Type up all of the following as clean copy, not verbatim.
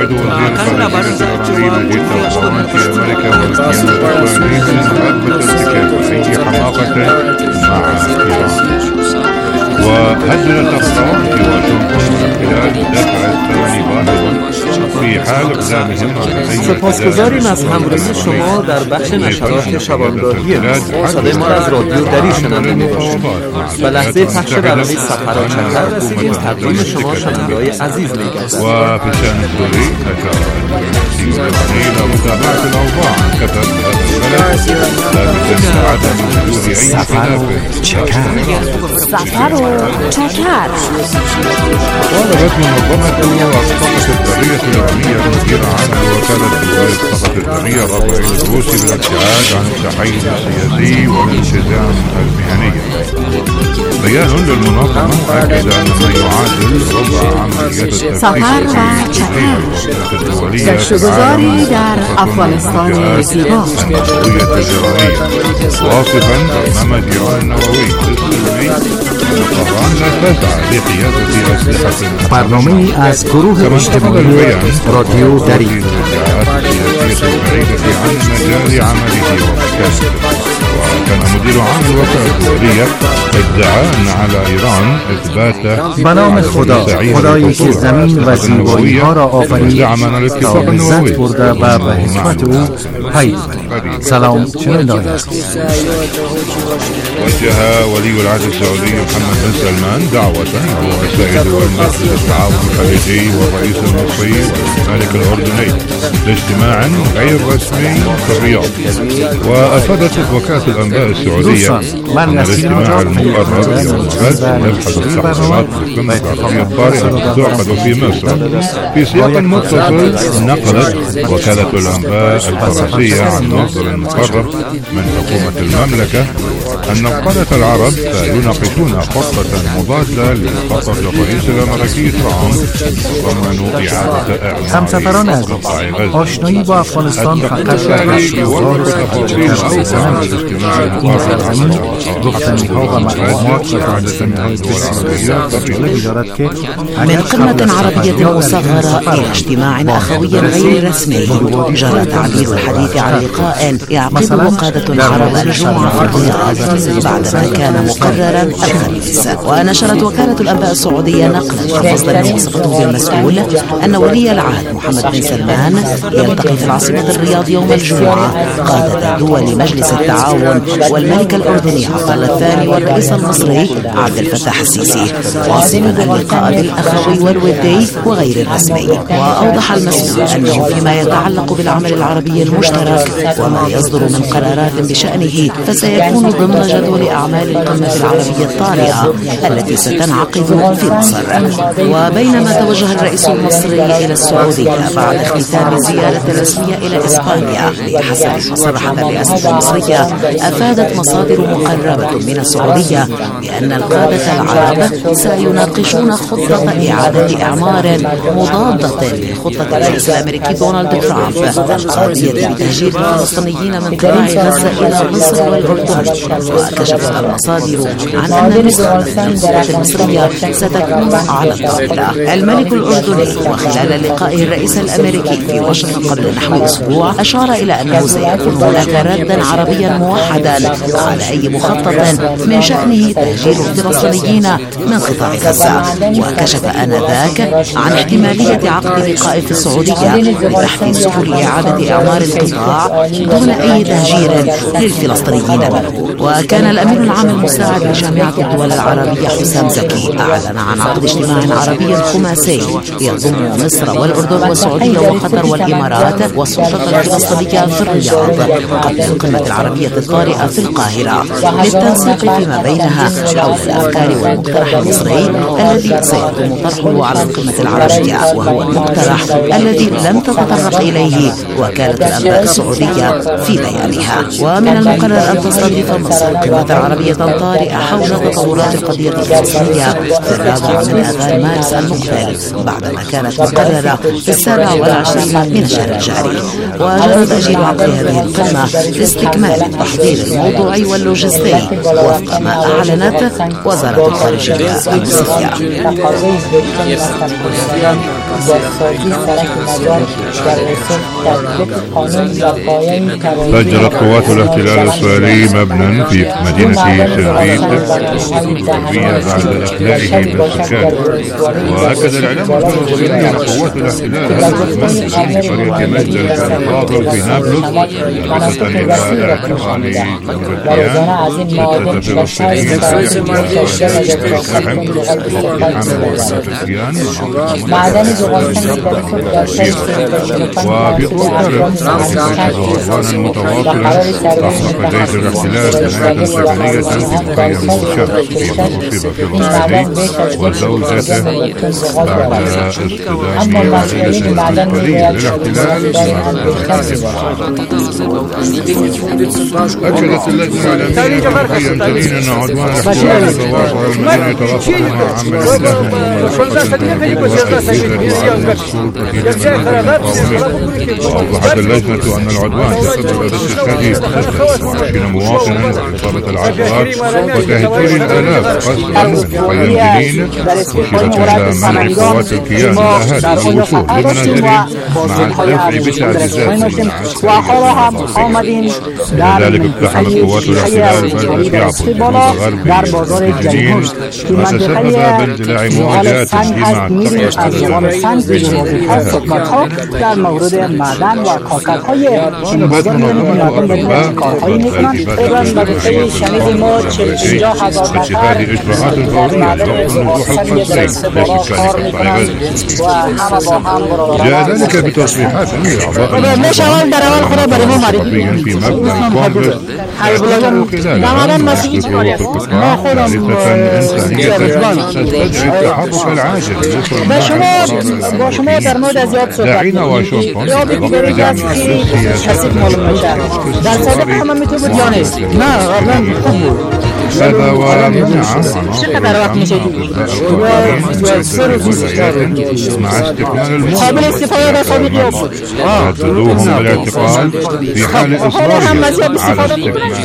يعد وزير خارجية الإيراني نجيب طهران في أمريكا والكيان الإسرائيلي محاربة ارتكاب أي حماقة مع إيران. وهددت طهران في واشنطن خلال دفع الثاني باهظا في حال اقدامهم على أي سپاسگزاریم از همراهی شما در بخش نشرات شبانگاهی صدای ما از رادیو دری شنونده می‌باشید. به لحظه پخش برنامه سفر و چکر رسیدیم. تقدیم شما شنونده‌های عزیز می‌گردد. وفي الشأن الدولي أشار الرئيسي الإيراني إلى متابعة الأوضاع كتب هذا البلد لا تتم عدم وجود أي خلاف. طالبت منظمة الصحة البرية الإيرانية المدير عام وكالة دول الصحة البرية رافائيل الروسي بالابتعاد عن التحيز السياسي والانسجام المهني. بيان للمنظمة أكد أن ما يعادل ربع عمليات التفتيش الدولية گشتگذاری در افغانستان زیبا النووية الإيرانية واصفا برنامج إيران النووي السلمي أن طهران لا تسعى لقيادة أسلحة برنامه از گروه اجتماعی رادیو دری السياسية البعيدة عن مجال عمله ومكانته. وكان مدير عام الوكالة الدولية ادعى أن على إيران إثبات به نام خدا، خدایی که زمین و زیبایی ها را آفرید تا عزت برده و به حکمت او پی ببرید. سلام، چنین است. وجه ولي العهد السعودي محمد بن سلمان دعوة لرؤساء دول مجلس التعاون الخليجي والرئيس المصري والملك الأردني لاجتماع غير رسمي في الرياض. وأفادت وكالة الأنباء السعودية أن الاجتماع المقرر يوم الغد يبحث التحضيرات للقمة العربية الطارئة تعقد في مصر. في سياق متصل نقلت وكالة الأنباء الفرنسية عن مصدر مقرب من حكومة المملكة أن القادة العرب يناقشون خطة مضادة لخطة الرئيس الأمريكي ترامب تتضمن إعادة همسفران عزیز، آشنایی با افغانستان فقط در مشروعات گفتنی‌ها و مقامات و دانشجویان بسیاری دارد که من قمة عربية مصغرة إلى اجتماع أخوي غير رسمي جرى تعبير الحديث عن لقاء يعقده قادة العرب الجمعة في الرياض بعدما كان مقررا الخميس. ونشرت وكالة الأنباء السعودية نقلا عن مصدر وصفته بالمسؤول أن ولي العهد محمد بن سلمان يلتقي في العاصمة الرياض يوم الجمعة قادة دول مجلس التعاون والملك الأردني عبد الله الثاني والرئيس المصري عبد الفتاح السيسي، واصفا اللقاء بالأخوي والودي وغير الرسمي. وأوضح المسؤول أنه فيما يتعلق بالعمل العربي المشترك وما يصدر من قرارات بشأنه فسيكون ضمن جدول أعمال القمة العربية الطارئة التي ستنعقد في مصر. وبينما توجه الرئيس المصري إلى السعودية بعد اختتام زيارة رسمية إلى إسبانيا بحسب ما صرحت الرئاسة المصرية، أفادت مصادر مقربة من السعودية بأن القادة العرب سيناقشون خطة إعادة إعمار مضادة لخطة الرئيس الأمريكي دونالد ترامب القاضية بتهجير الفلسطينيين من قطاع غزة إلى مصر والأردن. وكشفت المصادر عن أن نسخة من الخطة المصرية ستكون على الطاولة. الملك الأردني وخلال لقائه الرئيس الأمريكي في واشنطن قبل نحو أسبوع أشار إلى أنه سيكون هناك ردا عربيا موحدا على أي مخطط من شأنه تهجير الفلسطينيين من قطاع غزة. وكشف آنذاك عن احتمالية عقد لقاء في السعودية لبحث سبل إعادة إعمار القطاع دون أي تهجير للفلسطينيين منه. وكان الأمين العام المساعد لجامعة الدول العربية حسام زكي أعلن عن عقد اجتماع عربي خماسي يضم مصر والأردن والسعودية وقطر والإمارات والسلطة الفلسطينية في الرياض قبل القمة العربية الطارئة في القاهرة للتنسيق فيما بينها حول الأفكار والمقترح المصري الذي سيتم طرحه على القمة العربية، وهو المقترح الذي لم تتطرق إليه وكالة الأنباء السعودية في بيانها. ومن المقرر أن تستضيف مصر قمة عربية طارئة حول تطورات القضية الفلسطينية في 4 آذار مارس المقبل بعدما كانت مقررة في 27 من الشهر الجاري. وجرى تأجيل عقد هذه القمة لاستكمال التحضير الموضوعي واللوجستي وفق ما أعلنت وزارة الخارجية المصرية. بازسازی سرک مدار در رسوم تطبیق قانون و قایمه فجرت قوات الاحتلال الإسرائيلي مبنى في مدينة سلبيت الغربية بعد إخلائه بالسكان. وأكد الإعلام الفلسطيني أن قوات الاحتلال هدفت منزلا في قرية مجدل الفاضل في نابلس إضافة إلى اعتقال جمهوريان ستة فلسطينيين وفي طول عدوانا متواصلا أحرق جيش الاحتلال بناية سكنية في مخيم الشرق فيما أصيب فلسطيني وزوجته بعد اصطدام عائلة عسكرية للاحتلال. أكدت اللجنة الإعلامية في مخيم تنين أن عدوان الاحتلال يتواصل المدينة يتوافق مع عمل السلاح وأوضحت اللجنة أن العدوان تسبب بالتشهيد 29 مواطنا وإصابة العشرات وتهجير الآلاف قصدا من مخيم جنين، مشيرة إلى منع قوات الكيان الأهالي الوصول لمنازلهم مع الدفع بتعزيزات عسكرية. لذلك اقتحمت قوات الاحتلال مركز يعقوب الغربي بجنين ما تسبب باندلاع مواجهات مع در مورد معدن و کاکدهای شنیدیم ما 40,000 نفر جاء ذلك بتصريحات لأعضاء في مبنى الكونغرس خلال إنسانية تستدعي التحرك العاجل داعين واشنطن هذا ومنع مع استكمال الموضوع هددوهم بالاعتقال في حال إصرارهم على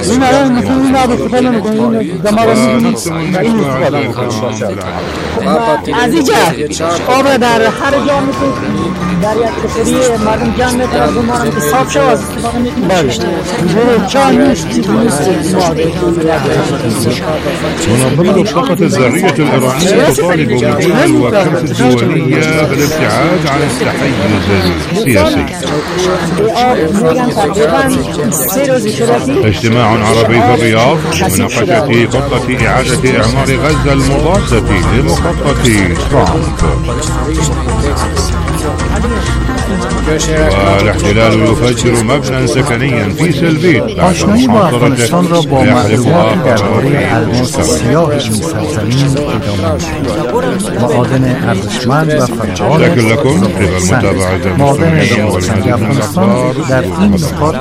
استكمال در هر جا میتونید در یک کفری مردم جمع میتونید بمارم که صاف شو از استفاده میتونید چا نیست منظمة الطاقة الذرية الإيرانية تطالب مدير الوكالة الدولية بالابتعاد عن التحيز السياسي. اجتماع عربي في الرياض لمناقشة خطة إعادة إعمار غزة المضادة لمخطط ترامب. والاحتلال يفجر مبنى سكنيا في سلبيت آشنایی با افغانستان را با معلومات درباره الماس سیاه این سرزمین ادامه می‌دهیم. معادن ارزشمند و فعال معادن زغالسنگ افغانستان در این نقاط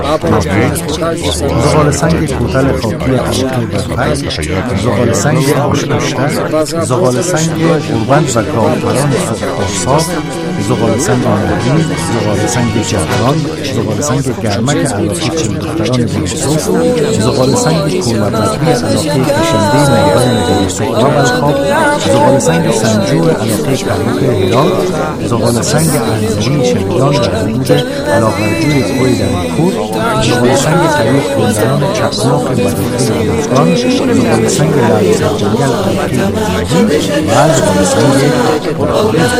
زغالسنگ کوتل خاکی علاقه برفک، زغالسنگ آشکشتر، زغالسنگ قربند و گاوپران سرخ‌آفتاب، زغالسنگ آمادی، زغالسنگ جهران، زغالسنگ گرمک علاقه چندختران بلوزوف، زغالسنگ کولابرقی علاقه کشنده میدان بلوسکرا بلخاب، زغالسنگ سنجو علاقه کرمک هرات، زغالسنگ انزلی شمیدان در حدود علاقه‌جوی کوی دریکور، زغالسنگ طریق گندران چپناق و داخل افغان، زغالسنگ لرزه جنگل علاقه بزرگی و زغالسنگ پرخانه.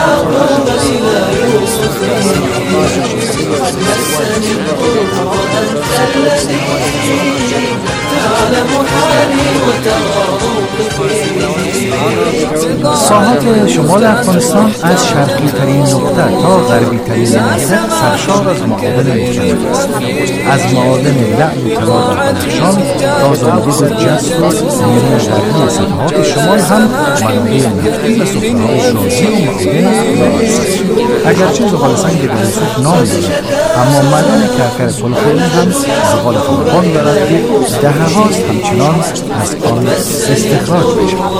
ساحات شمال افغانستان از شرقی ترین نقطه تا غربی ترین منطقه سرشار از معادن مختلف است. از معادن لعل و طلا در بدخشان تا زاویه جست و نیروی غربی ساحات شمال هم منابع نفتی و سفره‌های شازی و معادن است. اگرچه زغالسنگ بلوسوف نام دارد، اما معدن کرکر پلخوری هم زغال افغان دارد که دهه‌هاست همچنان از آن استخراج می‌شود.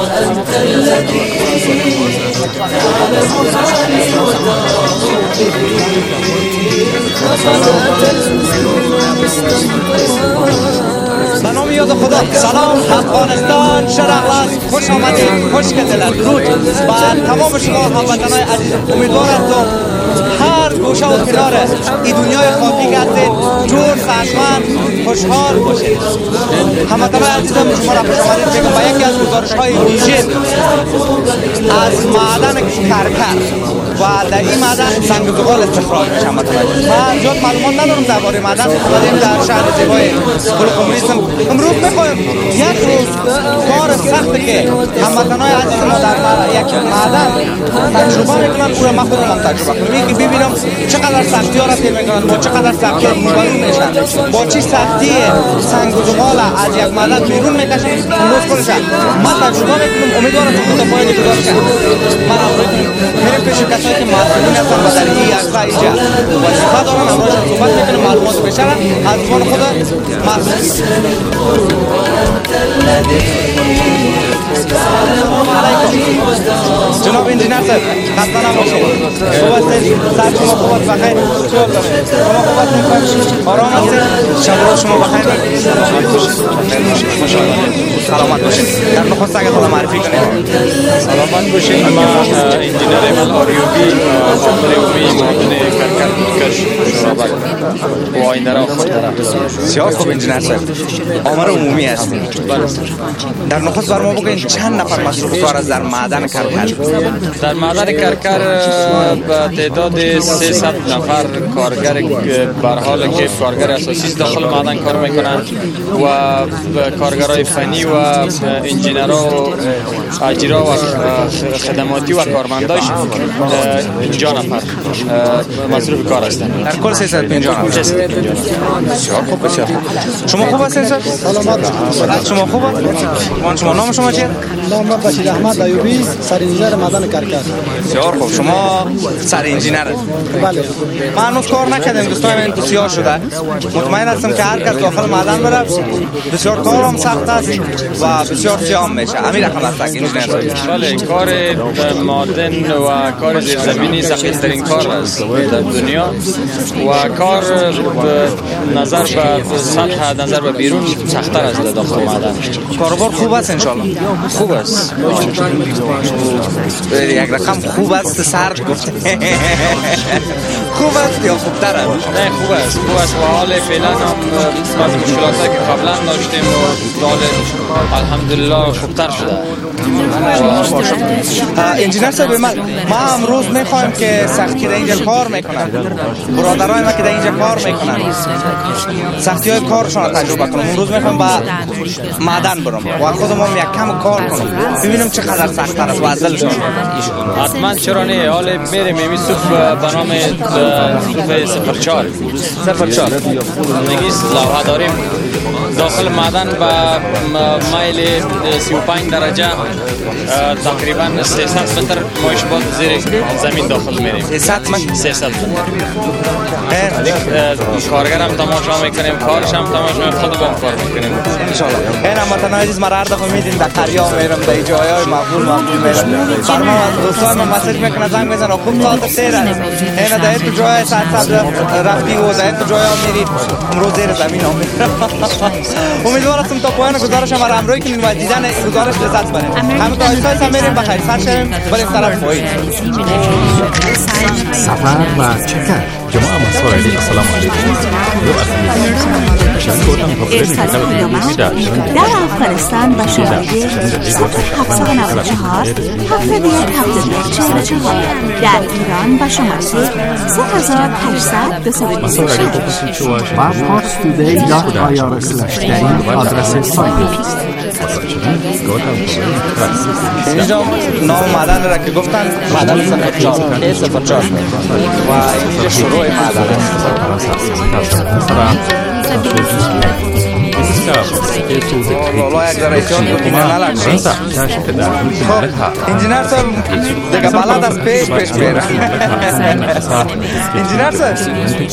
به نام بیاد خدا. سلام افغانستان، شرق خوش آمدید، خوش گذرد. درود و تمام شما هموطنان عزیز. امیدوار هستم هر گوشه و کنار این دنیای خاکی هستید جور صحتمند خوشحال باشید. هموطنان عزیزم شما را خوش آمدید میگم با یکی از گزارش‌های ویژه از معدن کرکر و در این معدن سنگ زغال استخراج میشه. من زیاد معلومات ندارم درباره معدن، ولی در شهر زیبای بلوخمریزم امروز میخوایم یک روز کار سختی که هموطنان عزیز ما در یک معدن تجربه میکنن او را من خودم هم تجربه کنم که ببینم چقدر سختی ها را طی میکنن، با چقدر سختی ها روبرو میشن، با چه سختی سنگ و زغال از یک معدن بیرون میکشن. امروز خودشن من تجربه میکنم. امیدوارم که تا پایان گزارش من امروز میرم پیش کسایی که مسئولین هستن و در این عرصه اینجا وظیفه دارن امروز صحبت میکنم، معلومات بیشتر از زبان خود مسئول. جناب انجینر صاحب خسته نباشید. خوب هستید؟ سر شما خوب است؟ بخیر؟ شما خوب هستید؟ آرام هستید؟ شب روز شما بخیر؟ سلامت باشید. در نخست اگر خدا معرفی کنید. سلامت باشید. ما انجینر ایمال آریوبی عامل عمومی معدن کرکر کش شرابک و آینده را خود دارم. بسیار خوب انجینر صاحب، عامل عمومی هستید. در نخست بر ما بگویید چند نفر مصروف کار از در معدن کرکر؟ در معدن کرکر به تعداد 300 نفر کارگر بر حال که کارگر اساسی داخل معدن کار میکنند و کارگرای فنی و انجینرها و اجرا و خدماتی و کارمنداش 50 نفر مصروف کار هستند. در کل 350 نفر. بسیار خوب، بسیار خوب. شما خوب هستید؟ سلامت. شما خوب هستید؟ شما نام شما چیه؟ نام من بشیر احمد ایوبی، سر انجینر معدن کرکر. بسیار خوب. شما سر انجینر هستید؟ بله. ما هنوز کار نکردیم، دوستان من بسیار شده. مطمئن هستم که هر کس داخل معدن بره بسیار کارم سخت است و بسیار سیام میشه. همین رقم است انجینر. بله، کار معدن و کار زیرزمینی سخت‌ترین کار است در دنیا و کار نظر به سطح نظر به بیرون سخت‌تر است در داخل معدن. کاروبار خوب است ان شاء الله. خوب است. یک رقم خوب است سرد گفت. خوب است یا خوبتر است؟ نه خوب است، خوب است و حال فعلا هم بعضی مشکلاتی که قبلا داشتیم و حال الحمدلله خوبتر شده. انجینر صاحب ما امروز میخوایم که سختی در اینجا کار میکنن، برادرای ما که در اینجا کار میکنن سختی های کارشون تجربه کنم. امروز میخوایم با معدن برم و خودم هم یک کم کار کنم ببینم چقدر سخت‌تر است وزنشون. حتما چرا نه، حال میریم این صوف به نام صوف 04 نگیست لوحه داریم داخل معدن با مایل 35 درجه تقریبا 300 متر مایشبات زیر زمین داخل میریم. 300 متر کارگر هم تماشا میکنیم، کارش هم تماشا میکنیم، خودم کار میکنیم انشالله. این هموطنان عزیز ما را هر دفعه میدین در قریا میرم در جایهای مقبول میرم برما دوستان من مسیج میکنه زنگ میزنه خوب ساعت سیر است این در تو جای سرسبز رفتی و در تو جای ها میری امروز زیر زمین ها امیدوار هستم تا پایان گزارش ما را همراهی کنید و دیدن گزارش لذت برید. همه تا آیسای هم میریم بخیر سر شویم بریم طرف پایین. سفر و چکر جماعة منصور عليكم السلام عليكم. در افغانستان با شماره 794 71 در ایران با شماره 3826 و parstoday.ir/ در این آدرس سایت اینجا نام معدن را که گفتن معدن 04 و اینجا شروع معدن والله یک درایشان بکنه نلکشید. انجینر صاحب دیگه بلد از پیش بیره. انجینر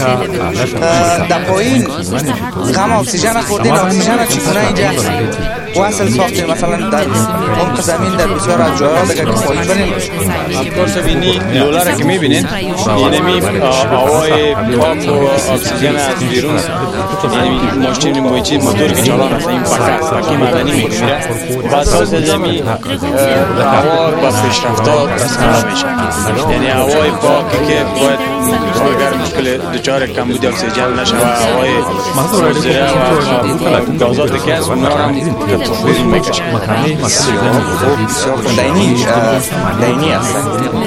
صاحب در پایین غم اکسیژن خوردین، اکسیژن چی کنه اینجا وصل ساختیم مثلا در عمق زمین در بسیار از جاها دیگه که پایین بریم افکورس بینی لولا را که میبینین اینمی هوای پاک و اکسیژن از بیرون یعنی ماشین موچی موتور که چالان هست این پاکی معدنی میگیره و اساس زمین هوا با پیشرفت‌ها تصمیم میشه یعنی هوای پاکی که باید کارگر مشکل دچار کمبود اکسیژن نشه و هوای زیره و گازات که از اونا هم تفاوت میکشه دینی است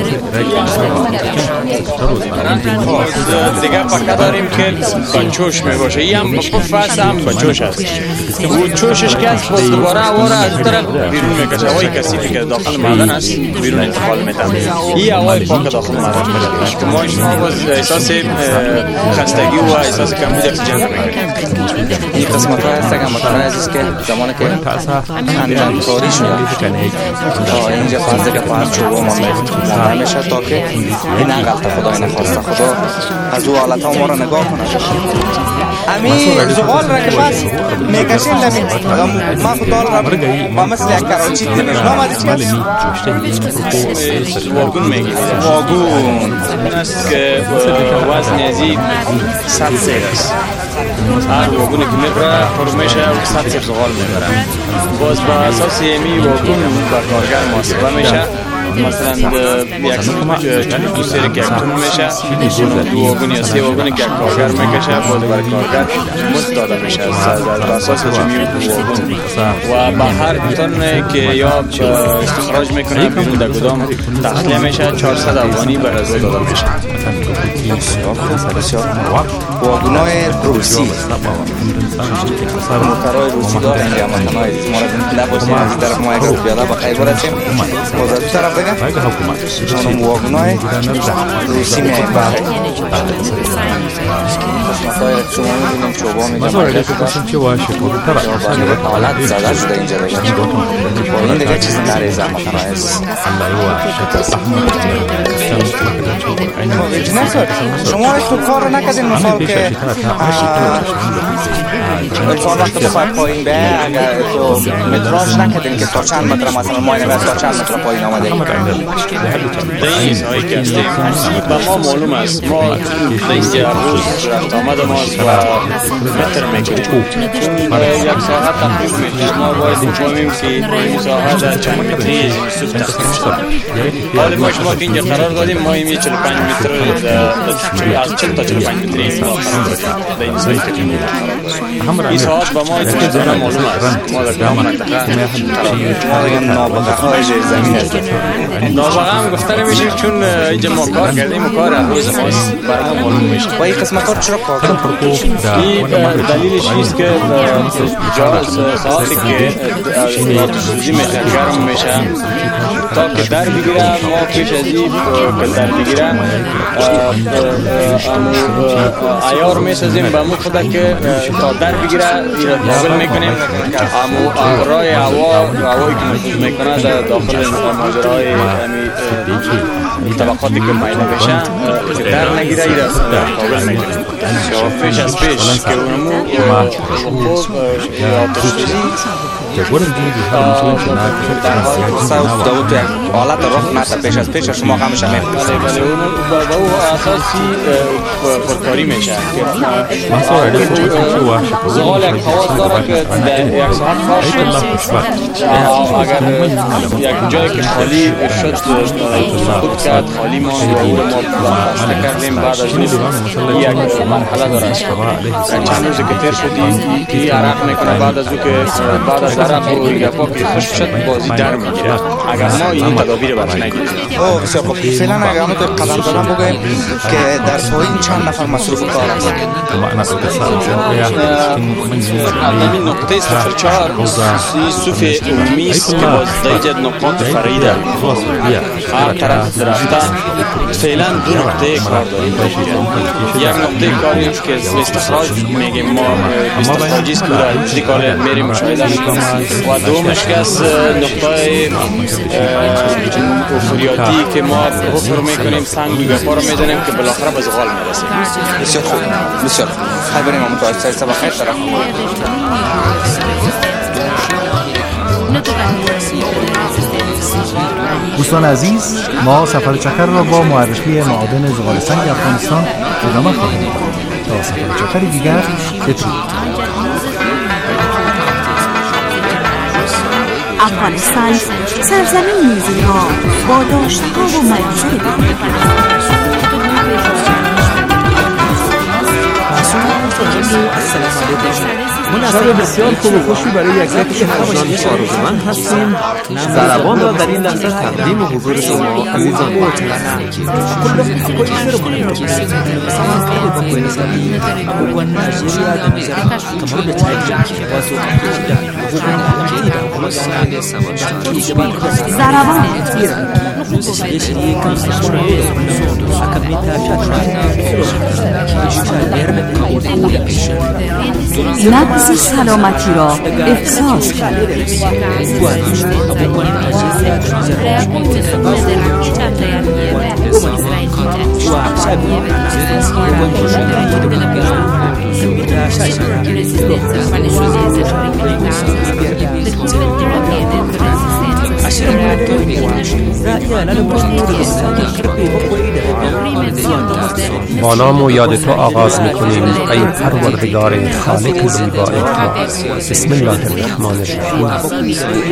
دیگه فقط داریم که بچوش می باشه این هم فصل هم بچوش هست و چوشش که از باز دوباره هوا را از طرف بیرون میکشه هوای کثیفی که داخل معدن است بیرون انتقال میده این هوای پاک داخل معدن میشه که ما باز احساس خستگی و احساس کمبود اکسیژن میکنیم این قسمت ها هست که مطمئن عزیز که زمانی که اندام کاری شده اینجا فرض که پاس چوبا مانده میشه تا که این انقلت خدای نخواسته خدا از او حالت ها ما را نگاه کنه همین زغال را که پس میکشیم ما خودال را با مثل یک کراچی دیدیم نام از چی هست؟ واگون میگیم واگون این است که وزن ازی 100 سیر است هر واگونی که میبره پر میشه و 100 سیر زغال میبره باز با اساس یمی واگون با کارگر محاسبه میشه مثلا یک دو سری که یک تون میشه دو واگون یا سه واگونی که یک کارگر میکشه باز برای کارگر مزد داده میشه بر اساس جمعی واگون و به هر تن که یا استخراج میکنه بیرون در گدام تخلیه میشه 400 افغانی بر از او داده میشه واگونای روسی موترهای روسی داره اینجا مطمئن ما را نباشیم از طرف ما اگر بیاده با خیبر هستیم باز از طرف دیگه اونم واگونای روسی میایی باره قسمتهای شما میبینیم چوبا میگم حالت زده شده اینجا دیگه با این دیگه چیز نریزه مطمئن است شما تو کار رو نکردین مثال که انسان وقت تو باید پایین به اگر تو متراژ نکردین که تا چند متر مثلا ماینه باید تا چند متر پایین آمده در این ایزهایی که هستیم به ما معلوم است ما در اینجا روز رفت آمد ماست و متر میکنیم چون یک ساعت تقریب میشه ما باید بفهمیم که این ساعت در چند متری سوب تقریب شد حالی ما شما که اینجا قرار دادیم ما این 45 متر از 40 تا 45 متری این قرار دادیم در این ایزهایی که این ساعت به ما اتماع زمین معلوم است ما در کام منطقه ما دیگه نابغه های زمین هستیم نابغه هم گفته نمیشه چون اینجا ما کار کردیم و کار روز ماست برای ما معلوم میشه و این قسمت ها چرا کار کنیم؟ این دلیلش نیست که ساعتی که آتش سوزی میشه گرم میشه تا که در بگیره ما پیش از این که در بگیره ایار میسازیم به مو خدا که تا در بگیره قابل میکنیم رای هوایی که نفوذ میکنه در داخل ماجرای طبقاتی که میله بشه که در نگیره ایره قابل میکنیم پیش از پیش که اونمو خوب آتش سوزی در حال قصه افتاده بود یک حالت رخ نده پیش از پیش شما همشه میکنید بله اونو با او اساسی پرکاری میشه زغال یک خواص داره که در یک ساعت کار شد اگر یک جایی که خالی شد سقوط کرد خالی ما بسته کردیم بعد از این یک مرحله داره چند روزی که تیر شدیم این عرق میکنه بعد از او که بعد از عرق و گپا که خشک شد بازی در میگیره اگر ما این تدابیر برش نگیریم بسیار خوب فعلا اگر همه قدم زدن بگویم که در پایین چند نفر مصروف کار هست همین نقطه 04 صوف عمومی است که باز دیجد نقاط فریده هر طرف رفتن فعلا دو نقطه کار داریم یک نقطه کاری که استخراج میگیم ما استخراجی است که دیکار میریم مشاهده میکنیم و دومش که از نقطه فریاتی که ما حفر میکنیم سنگ و گپا رو میزنیم که بالاخره به زغال میرسیم بسیار خوب بسیار خوب خیلی بریم ما متوجه سبا خیلی طرف دوستان عزیز، ما سفر چکر را با معرفی معادن زغال سنگ افغانستان ادامه خواهیم داد. تا سفر چکر دیگر بدرود. افغانستان سرزمین زیبا با داشت‌ها و مناظر شب بسیار خوب و خوشی برای یک یک همراهان آرزومند هستیم. ضربان را در این لحظه تقدیم حضور شما عزیزان نبض سلامتی را احساس کرد. با نام و یاد تو آغاز میکنیم ای پروردگار خالق زیبا احتا. بسم الله الرحمن الرحیم.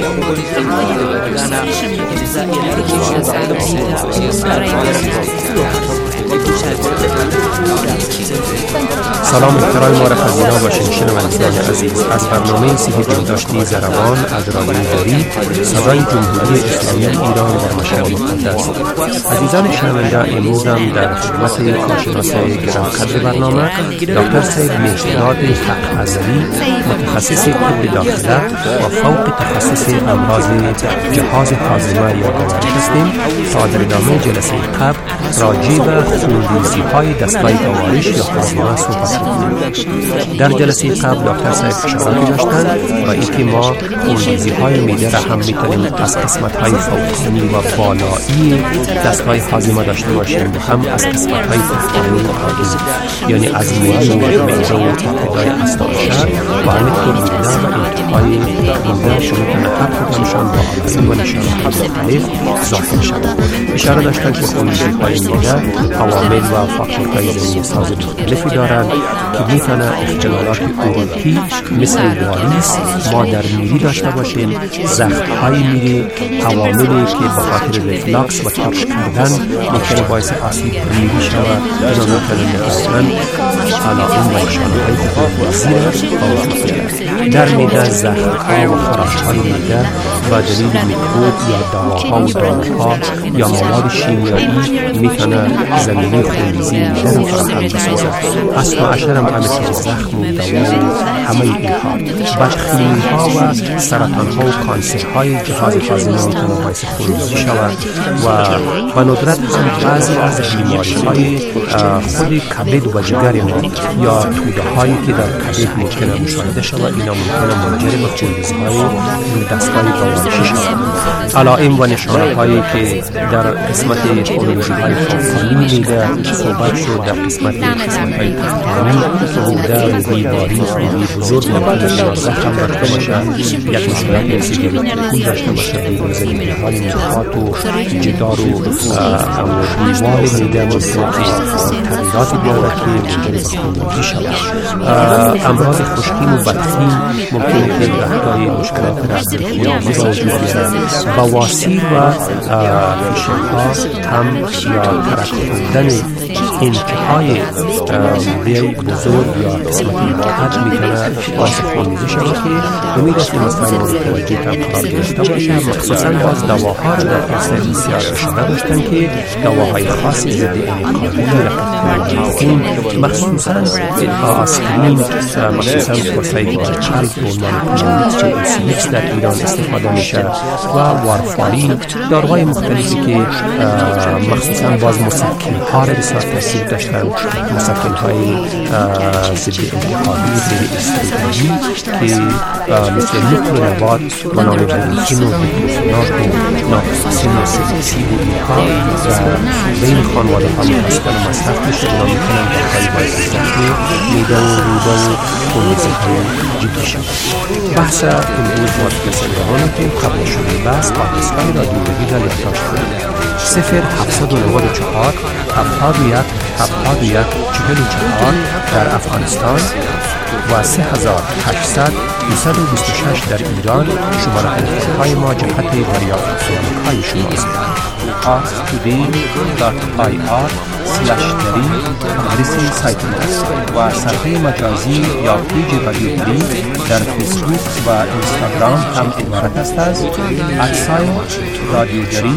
سلام احترام معرف از اینا باشین شنوندگان عزیز. از برنامه صحیح بهداشتی ضربان از رادیو دری صدای جمهوری اسلامی ایران در مشهد مقدس. عزیزان شنونده، امروز هم در خدمت کارشناس گرانقدر برنامه دکتر سید مهرداد حق ازلی، متخصص طب داخله و فوق تخصص امراض جهاز هاضمه یا گوارش هستیم تا در ادامه جلسه قبل راجع به خونریزی‌های دستگاه گوارش یا هاضمه صحبت کنیم. در جلسه قبل دکتر صاحب اشاره داشتند و اینکه ما خونریزی‌های میده را هم میتونیم از قسمت‌های فوقانی و بالایی دستگاه هاضمه داشته باشیم و هم از قسمت‌های تحتانی هاضمه، یعنی از میده و ابتدای اثناعشر و همینطور میده و انتهای میده شما هر کدامشان با علائم و نشانه‌های مختلف ظاهر شود. اشاره داشتند که خونریزی‌های میده عوامل و فاکتورهای ضمنی‌ساز مختلفی دارند که میتونه اختلالات عروقی مثل واریس، مادر میری داشته باشیم، زخم‌های میری، عواملی که به خاطر ریفلاکس و ترش کردن میتونه باعث اسید میری شود. اینا میتونه مثلا علائم و نشانه‌های زیر آورده. در میده زخم‌ها و خراش‌های میده با دلیل میکروب یا دواها و داروها یا مواد شیمیایی میتونه زمینه خونریزی میده رو فراهم بسازه. اصلا عشر هم همه زخم و دوا و همه اینها بدخیمی‌ها و سرطان‌ها و کانسرهای جهاز هاضمه میتونه باعث خونریزی شود و به ندرت هم بعضی از بیماری‌های خود کبد و جگر ما یا توده‌هایی که در کبد ممکنه مشاهده شود، اینا ممکنه منجر به خونریزی‌های دستگاه گوارشی شود. علائم و نشانه‌هایی که در قسمت خونریزی‌های فوقانی میده صحبت شد. در قسمت‌های تحتانی روده، روده واریس، روده بزرگ ممکنه زخم داشته باشه، یک مشکلات سیگاری خون داشته باشه، بیروزگی‌های نخات و جدار و دیوار میده ممکنه تغییرات بیاره که منجر به خونریزی شود. امراض خشکین و بدخیم ممکنه که دچار مشکلات خونریزی وجود بیاره. بواسیر و فشارها هم یا ترک خوردن انتهای روده بزرگ یا قسمتی واحد میتونه باعث خونریزی شود که امید است که مسئله مورد توجه قرار گرفته باشه. مخصوصا باز دواها را در اصل بسیار اشاره داشتن که دواهای خاصی ضد این مخصوصا آسپرین، مخصوصا فوسفید قلب و مانیکس در ایران استفاده میشه و وارفارین، داروهای مختلفی که مخصوصا باز مسکن‌ها را بسیار تاثیر داشتن، مسکن‌های ضد التهابی، ضد استروئیدی که مثل میکرونوات و نامبرینکین و دیکلوفناک و ناکسین و سیلیسی و اینها بین خانواده ها متاسفانه مصرف میشه. اونا میتونن داروهای باعث معده و روده و خونریزی‌های جدی شود. بحث امروز مورد سلامانی که قبل شده بحث آدرس‌های رادیولوژی را یادداشت کنید. 0794 71 71 44 در افغانستان و 3800 226 در ایران شماره تلفن‌های ما جهت دریافت پیامک‌های شماست. ask2d.ir/dari آدرس سایت ماست و صفحه مجازی یا پیج رادیو دری در فیسبوک و اینستاگرام هم عبارت است از رادیو دری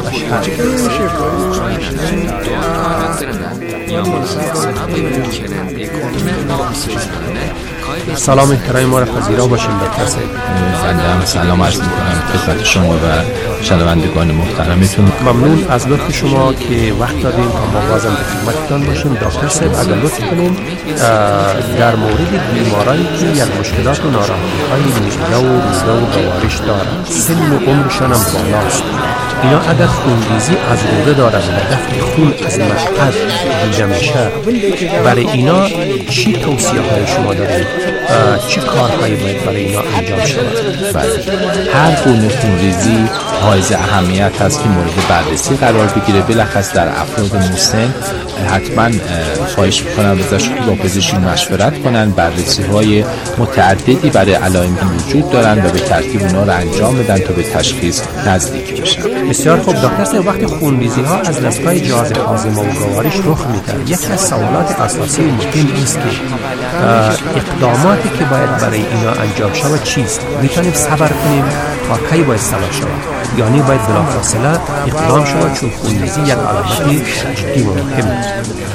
سلام احترام ما را پذیرا باشیم دکتر صاحب. بنده هم سلام عرض می‌کنم خدمت شما و شنوندگان محترمتون. ممنون از لطف شما که وقت دادیم تا ما بازم به خدمتتان باشیم. دکتر صاحب اگر لطف کنیم در مورد بیمارانی که یک مشکلات و ناراحتی‌های معده و روده و گوارش دارند، سن و عمرشان هم بالاست، اینا اگر خونریزی از روده دارند و دفع خون از مشهد دیده میشه، برای اینا چی توصیه های شما دارید؟ چه کارهایی باید برای اینا انجام شود؟ هر گونه خونریزی حائز اهمیت هست که مورد بررسی قرار بگیره، بالاخص در افراد مسن. حتما خواهش میکنم ازشون که با پزشک مشورت کنن. بررسی های متعددی برای علائم وجود دارن و به ترتیب اونا رو انجام بدن تا به تشخیص نزدیک بشن. بسیار خوب دکتر صاحب، وقتی خونریزی ها از دستگاه جهاز هاضمه و گوارش رخ میده، یکی از سوالات اساسی مهم است که اقداماتی که باید برای اینا انجام شود چیست؟ میتونیم صبر کنیم تا کی باید صبر شود؟ یعنی باید بلافاصله اقدام شود چون خونریزی یک علامت جدی و مهم است.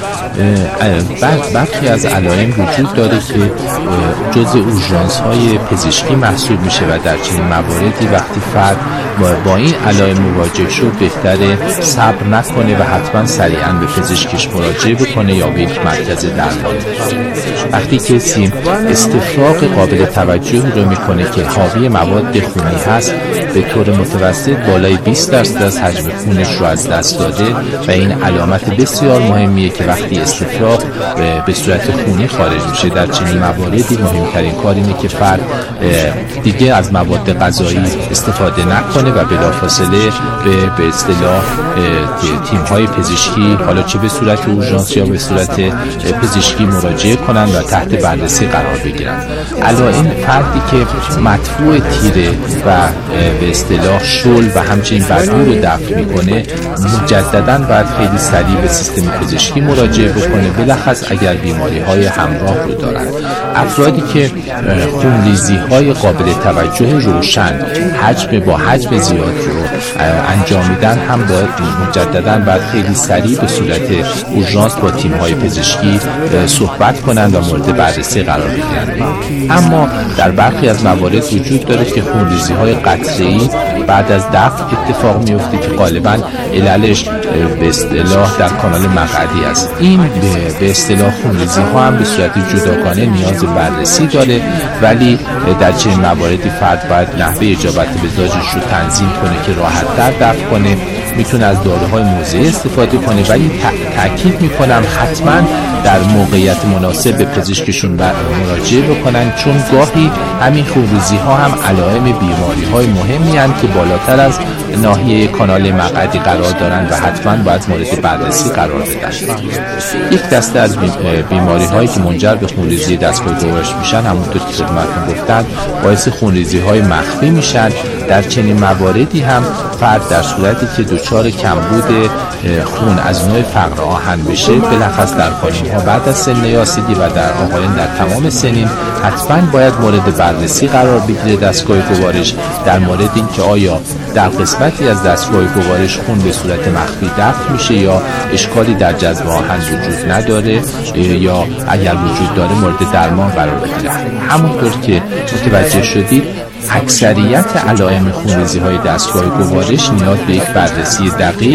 برخی از علائم وجود داره که جزء اورژانس های پزشکی محسوب میشه و در چنین مواردی وقتی فرد با این علائم مواجه شد بهتره صبر نکنه و حتما سریعا به پزشکش مراجعه بکنه یا به یک مرکز درمانی. وقتی کسی استفراغ قابل توجهی رو میکنه که حاوی مواد خونی هست، به طور متوسط بالای 20% از حجم خونش رو از دست داده و این علامت بسیار مهمیه که وقتی استفراغ به صورت خونی خارج میشه. در چنین مواردی مهمترین کار اینه که فرد دیگه از مواد غذایی استفاده نکنه و بلافاصله به اصطلاح تیم‌های پزشکی، حالا چه به صورت اورژانس یا به صورت پزشکی مراجعه کنن و تحت بررسی قرار بگیرن. علائم فردی که مدفوع تیره و به اصطلاح شل و همچنین بدبو رو دفع میکنه، مجدداً باید خیلی سریع به سیستم پزشکی مراجعه بکنه، بالاخص اگر بیماری‌های همراه رو دارن. افرادی که خونریزی‌های قابل توجه روشن با حجم زیاد رو انجام میدن هم باید مجدداً باید خیلی سریع به صورت اورژانس با تیم‌های پزشکی صحبت کنند و مورد بررسی قرار بگیرند. اما در برخی از موارد وجود داره که خونریزی‌های قطره‌ای بعد از دفع اتفاق میفته که غالباً عللش به اصطلاح در کانال مقعدی است. این به اصطلاح خونریزی‌ها هم به صورت جداگانه نیاز بررسی داره، ولی در چنین مواردی فرد باید نحوه اجابت به داروش رو تنظیم کنه که راحت‌تر دفع کنه. میتونه از داروهای موضعی استفاده کنه، ولی تأکید میکنم حتما در موقعیت مناسب به پزشکشون مراجعه بکنن، چون گاهی همین خونریزی ها هم علائم بیماری های مهمی هستند که بالاتر از ناحیه کانال مقعدی قرار دارن و حتما باید مورد بررسی قرار بدن. یک دسته از بیماری هایی که منجر به خونریزی دستگاه گوارش میشن، همونطور که خدمتتون گفتم باعث خونریزی های مخفی میشن. در چنین مواردی هم فرد در صورتی که دچار کمبود خون از نوع فقر آهن بشه، بالاخص در خانم‌ها بعد از سن یاسیدی و در آقایان در تمام سنین، حتما باید مورد بررسی قرار بگیره دستگاه گوارش در مورد اینکه آیا در قسمتی از دستگاه گوارش خون به صورت مخفی دفع میشه یا اشکالی در جذب آهن وجود نداره، یا اگر وجود داره مورد درمان قرار بگیره. همونطور که متوجه شدید اکثریت علائم خونریزی های دستگاه گوارش نیاز به یک بررسی دقیق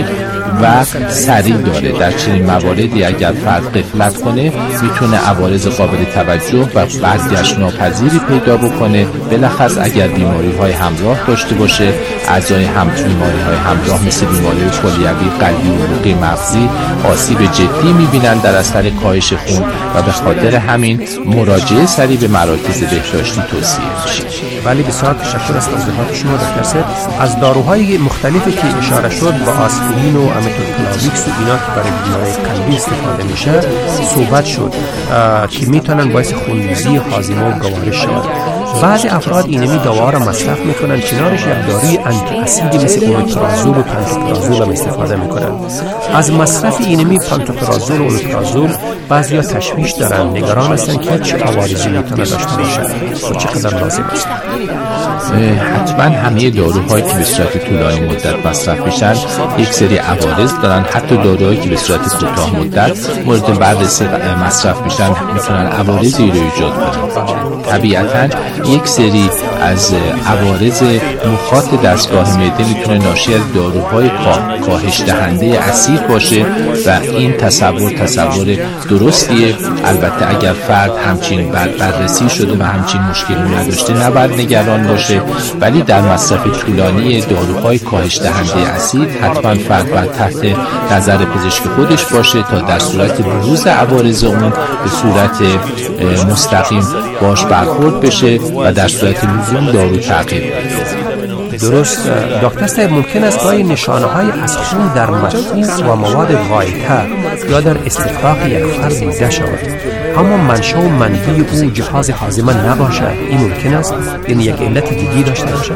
و سریع داره. در چنین مواردی اگر فرد غفلت کنه میتونه عوارض قابل توجه و برگشت ناپذیری پیدا بکنه. بالاخص اگر بیماری های همراه داشته باشه، اعضای بیماری های همراه مثل بیماری کلیوی، قلبی و عروقی مغزی آسیب جدی میبینن در اثر کاهش خون و به خاطر همین مراجعه سریع به مراکز بهداشتی توصیه میشه. ولی بسیار تشکر از توضیحات شما دکتر صاحب. از داروهای مختلفی که اشاره شد با آسپرین و امیتوپلاویکس و اینا که برای بیماری قلبی استفاده میشه صحبت شد که میتونن باعث خونریزی هاضمه و گوارش شود. بعضی افراد اینمی دوا را مصرف میکنن، کنارش یک داروی آنتی اسیدی مثل اومیپرازول و پانتوپرازول هم استفاده میکنن. از مصرف اینمی پانتوپرازول و اومیپرازول بعضیا تشویش دارن، نگران هستن که چه عوارضی میتونه داشته باشه و چقدر لازم است. حتما همه داروهایی که به صورت طولانی مدت مصرف میشن یک سری عوارض دارن. حتی داروهایی که به صورت کوتاه مدت مورد بررسی مصرف میشن میتونن عوارضی رو ایجاد کنن. طبیعتاً یک سری از عوارض مخاط دستگاه معده میتونه ناشی از داروهای کاهش دهنده اسید باشه و این تصور درستیه. البته اگر فرد همچین بررسی شده و همچین مشکلی نداشته نباید نگران باشه، ولی در مصرف طولانی داروهای کاهش دهنده اسید حتما فرد باید تحت نظر پزشک خودش باشه تا در صورت بروز عوارض اون به صورت مستقیم باش برخورد بشه و در صورت لزوم دارو تغییر بده. درست دکتر صاحب، ممکن است گاهی نشانه‌های از خون در مدفوع و مواد غایطه یا در استفراغ یک فرد دیده شود، اما منشأ و منبع او جهاز هاضمه نباشه. این ممکن است یعنی یک علت دیگری داشته باشه؟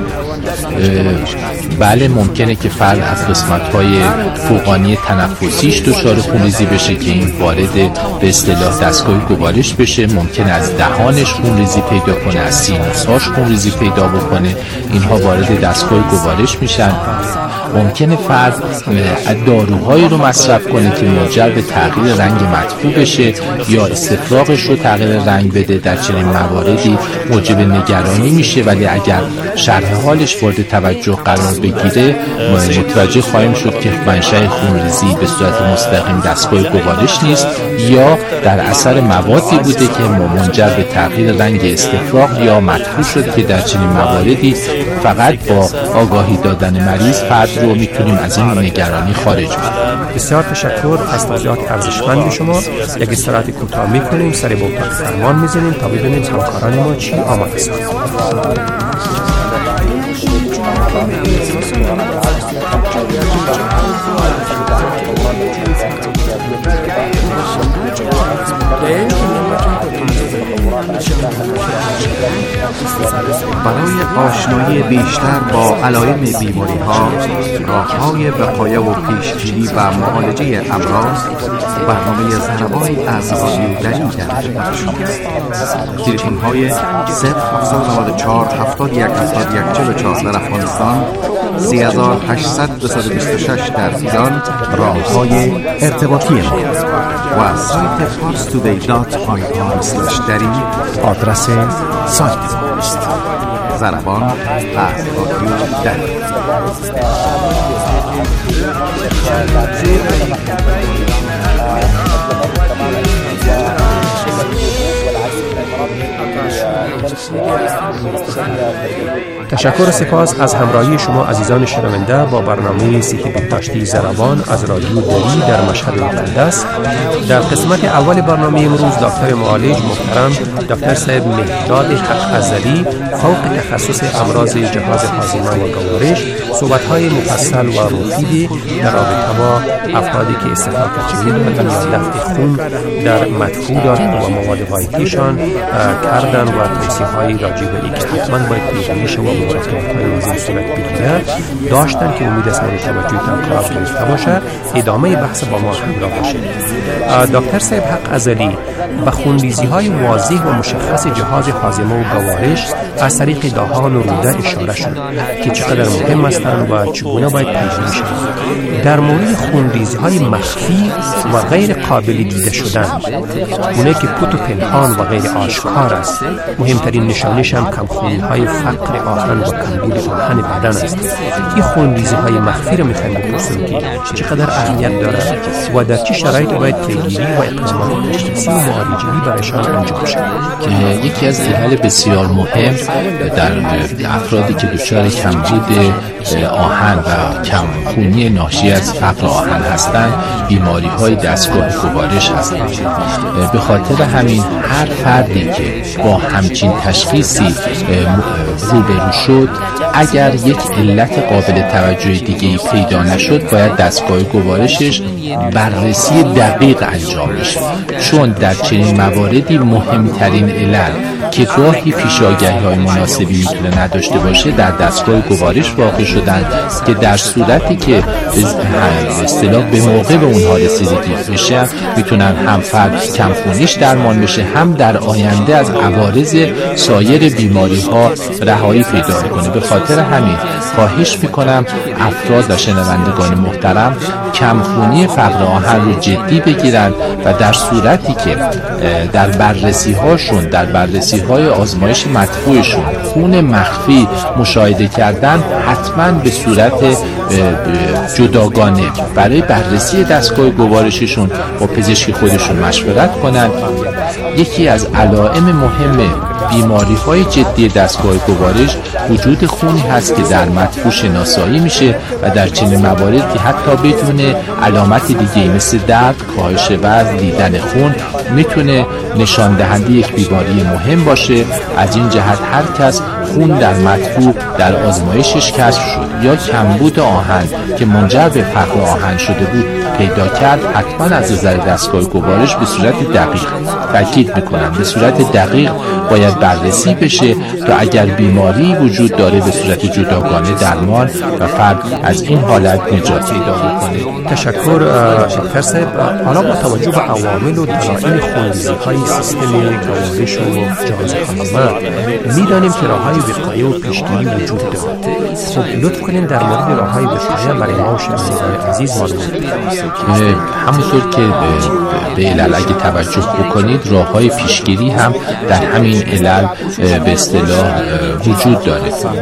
بله، ممکنه که فرد از قسمت‌های فوقانی تنفسیش دچار خونریزی بشه که این وارد به اصطلاح دستگاه گوارش بشه. ممکنه از دهانش خونریزی پیدا کنه، از سینوس‌هاش خونریزی پیدا بکنه، اینها وارد دستگاه گوارش میشن. ممکنه فرد داروهایی رو مصرف کنه که منجر به تغییر رنگ مدفوع بشه یا استفراغش رو تغییر رنگ بده. در چنین مواردی موجب نگرانی میشه، ولی اگر شرح حالش مورد توجه قرار بگیره متوجه خواهیم شد که منشأ خونریزی به صورت مستقیم دستگاه گوارش نیست یا در اثر موادی بوده که منجر به تغییر رنگ استفراغ یا مدفوع شد که در چنین مواردی فقط با آگاهی دادن مریض فرد رو میتونیم از این نگرانی خارج بدیم. بسیار تشکر از توضیحات ارزشمند شما. یک استراحت کوتاه میکنیم، سر به اتاق فرمان میزنیم تا ببینیم همکاران ما چی آماده است. برای آشنایی بیشتر با علائم بیماری‌ها، راه‌های وقایع و پیشگیری و معالجه امراض، برنامه ضربان از رادیو دری در خدمت شماست. تلفن‌های 094 71 71 44 در افغانستان، 3826 در ایران راه‌های ارتباطی ما و سایت parstoday.ir/dari آدرس سایت ماست. ضربان از رادیو دری. تشکر و سپاس از همراهی شما عزیزان شنونده با برنامه صحت بهداشتی ضربان از رادیو دری در مشهد مقدس. در قسمت اول برنامه امروز دکتر معالج محترم دکتر صاحب مهداد حق ازلی فوق تخصص امراض جهاز هاضمه و گوارش صحبت‌های مفصل و مفیدی در رابطه با افرادی که استفراغ کلیدی یا دفع خون در مدفوع دارند و مواد غایطیشان کردن و توصیه‌های راجع به اینکه حتما باید پیگیری و مراقبت‌های لازم صورت بگیره داشتن که امید است مورد توجهتان قرار گرفته باشه. ادامه بحث با ما همراه باشید. دکتر صاحب حق ازلی، به خونریزی‌های واضح و مشخص جهاز هاضمه و گوارش از طریق دهان و روده اشاره شد که چقدر مهم هستند و چگونه باید پیگیری شوند. در مورد خونریزی‌های مخفی و غیر قابل دیده شدن، اونایی که پوت و پنهان و غیر آشکار است، مهمترین نشانش هم کمخونی‌های فقر آهن و کمبود آهن بدن است. این خونریزی‌های مخفی رو می‌خوایم بپرسیم که چقدر اهمیت دارد و در چه شرایط باید پیگیری و اقدامات تشخیصی و معالجه‌ای برایشان انجام شود. یکی از علل بسیار مهم در افرادی که دچار کمبود آهن و کمخونی ناشی از فقر آهن هستند، بیماری‌های دستگاه گوارش هستند. به خاطر همین هر فردی که با همچین تشخیصی روبرو شد، اگر یک علت قابل توجه دیگه‌ای پیدا نشد، باید دستگاه گوارشش بررسی دقیق انجام بشه، چون در چنین مواردی مهمترین علل که گاهی پیشاگاهی‌های مناسبی میتونه نداشته باشه در دستگاه گوارش واقع شدن، که در صورتی که اصطلاح به موقع به اونها رسیدگی بشه میتونن هم فرد کمخونیش درمان بشه، هم در آینده از عوارض سایر بیماری‌ها رهایی پیدا کنه. به خاطر همین خواهش میکنم افراد و شنوندگان محترم کمخونی فقر آهن رو جدی بگیرن و در صورتی که در بررسی‌های آزمایش مدفوعشون خون مخفی مشاهده کردن، حتما به صورت جداگانه برای بررسی دستگاه گوارششون با پزشک خودشون مشورت کنن. یکی از علائم مهم بیماری‌های جدی دستگاه گوارش وجود خونی هست که در مدفوع شناسایی میشه و در چنین مواردی حتی بدون علامت دیگه مثل درد، کاهش وزن، دیدن خون میتونه نشان دهنده یک بیماری مهم باشه. از این جهت هر کس خون در مدفوع در آزمایشش کشف شد یا کمبود آهن که منجر به فقر آهن شده بود پیدا کرد، حتما از نظر دستگاه گوارش به صورت دقیق، تاکید میکنم به صورت دقیق باید بررسی بشه تا اگر بیماری وجود داره به صورت جداگانه درمان و فرد از این حالت نجات پیدا کنه. تشکر دکتر صاحب. حالا با توجه به عوامل و دلایل خونریزی‌های سیستم گوارش و جهاز هاضمه میدانیم که راه‌های وقایه و پیشگیری وجود دارد. خب لطف کنین در مورد راه‌های وقایه برای ما و شنوندگان عزیز معلومات بدید. همونطور که به علل اگه توجه بکنید، راه‌های پیشگیری هم در همین علل به اصطلاح وجود داره.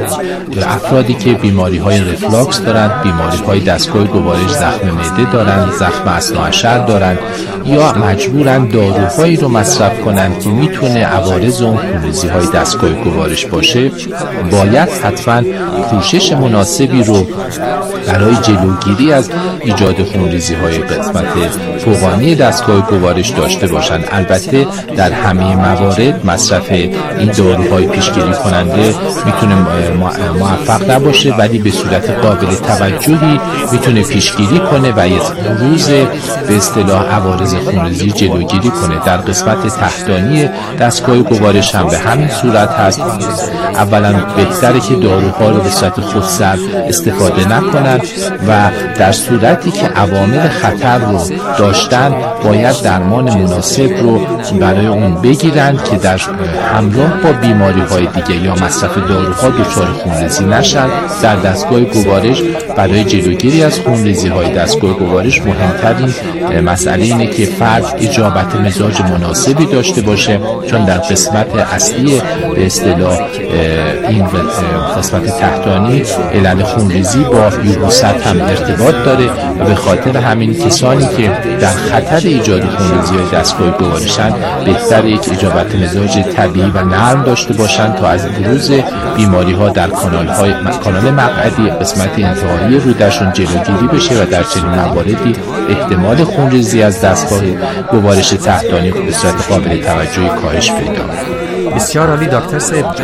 افرادی که بیماری‌های رفلاکس دارند، بیماری‌های دستگاه گوارش، زخم معده دارند، زخم اثناعشر دارند یا مجبورن داروهایی رو مصرف کنند که میتونه عوارض اون خونریزی‌های دستگاه گوارش باشه، باید حتما کوشش مناسبی رو برای جلوگیری از ایجاد خونریزی‌های قسمت فوقانی دستگاه گوارش داشته باشند. البته در همه موارد مصرف این داروهای پیشگیری کننده میتونه موفق نباشه، ولی به صورت قابل توجهی میتونه پیشگیری کنه و از بروز به اصطلاح عوارض خونریزی جلوگیری کنه. در قسمت تحتانی دستگاه گوارش هم به همین صورت هست. اولا بهتره که داروها رو به صورت خودسر استفاده نکنن و در صورتی که عوامل خطر رو داشتن باید درمان مناسب رو برای اون بگیرن که در همراه با بیماری‌های دیگه یا مصرف داروها دچار خونریزی نشن. در دستگاه گوارش برای جلوگیری از خونریزی‌های دستگاه گوارش مهمترین مسئله اینه که فرد اجابت مزاج مناسبی داشته باشه، چون در قسمت اصلی به اصطلاح این قسمت تحتانی علل خونریزی با یبوست هم ارتباط داره و به خاطر همین کسانی که در خطر ایجاد خونریزی‌های دستگاه گوارشن بهتر یک اجابت مزاج طبیعی و نرم داشته باشند تا از بروز بیماری‌ها در کانال مقعدی قسمت انتهایی روده‌شون جلوگیری بشه و در چنین مواردی احتمال خونریزی از دستگاه گوارش تحتانی به صورت قابل توجهی کاهش پیدا کنه. بسیار عالی دکتر صاحب. کسی که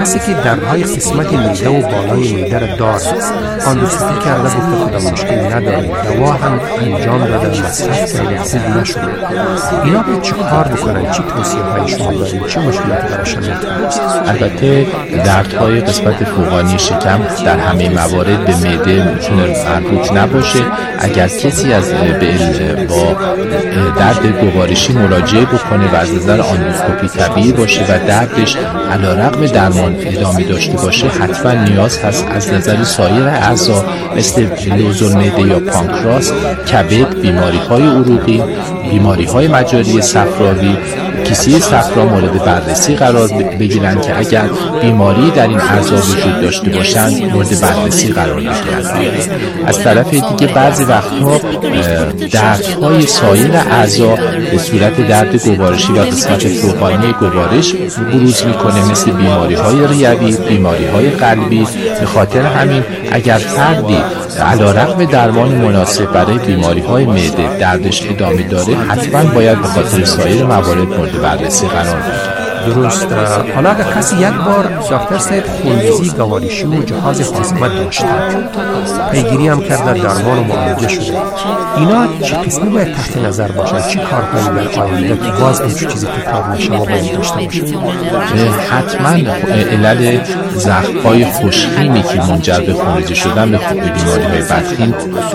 دردهای قسمت معده و بالای معده را دارد. اندوسکوپی کرده گفته کدام مشکلی ندارید. دوا هم انجام داده مصرف کرده خوب نشده. اینا باید چه کار بکنن؟ چی توصیه های شما دارید؟ چه مشکلاتی براشون میتونه؟ البته دردهای قسمت فوقانی شکم در همه موارد به معده میتونه مربوط نباشه. اگر کسی از با درد گوارشی مراجعه بکنه و از نظر اندوسکوپی طبیعی باشه و دردش علیرغم درمان ادامه داشته باشه، حتما نیاز هست از نظر سایر اعضا مثل لوزر معده یا پانکراس، کبد، بیماری‌های عروقی، بیماری‌های مجاری صفراوی، کیسه صفرا مورد بررسی قرار بگیرند که اگر بیماری در این اعضا وجود داشته باشند مورد بررسی قرار بگیرند. از طرف دیگه بعضی وقتها دردهای سایر اعضا به صورت درد گوارشی و قسمت فوقانی گوارش بروز میکنه، مثل بیماری‌های ریوی، بیماری‌های قلبی. به خاطر همین اگر فردی علیرغم درمان مناسب برای بیماری‌های معده دردش ادامه داره، حتما باید به خاطر سایر موارد مورد بررسی قرار بگیره. درست. حالا اگر کسی یک بار دکتر صاحب خونریزی گوارشی و جهاز هاضمه داشته، پیگیری هم کرده، درمان و معالجه شده، اینا چه قسمی باید تحت نظر باشن؟ چی کارهایی در آینده که باز این چیزی تکرار نشه ما باید داشته باشیم؟ حتما علل زخم‌های خوشخیمی که منجر به خونریزی شدن به بیماری‌های بدخیم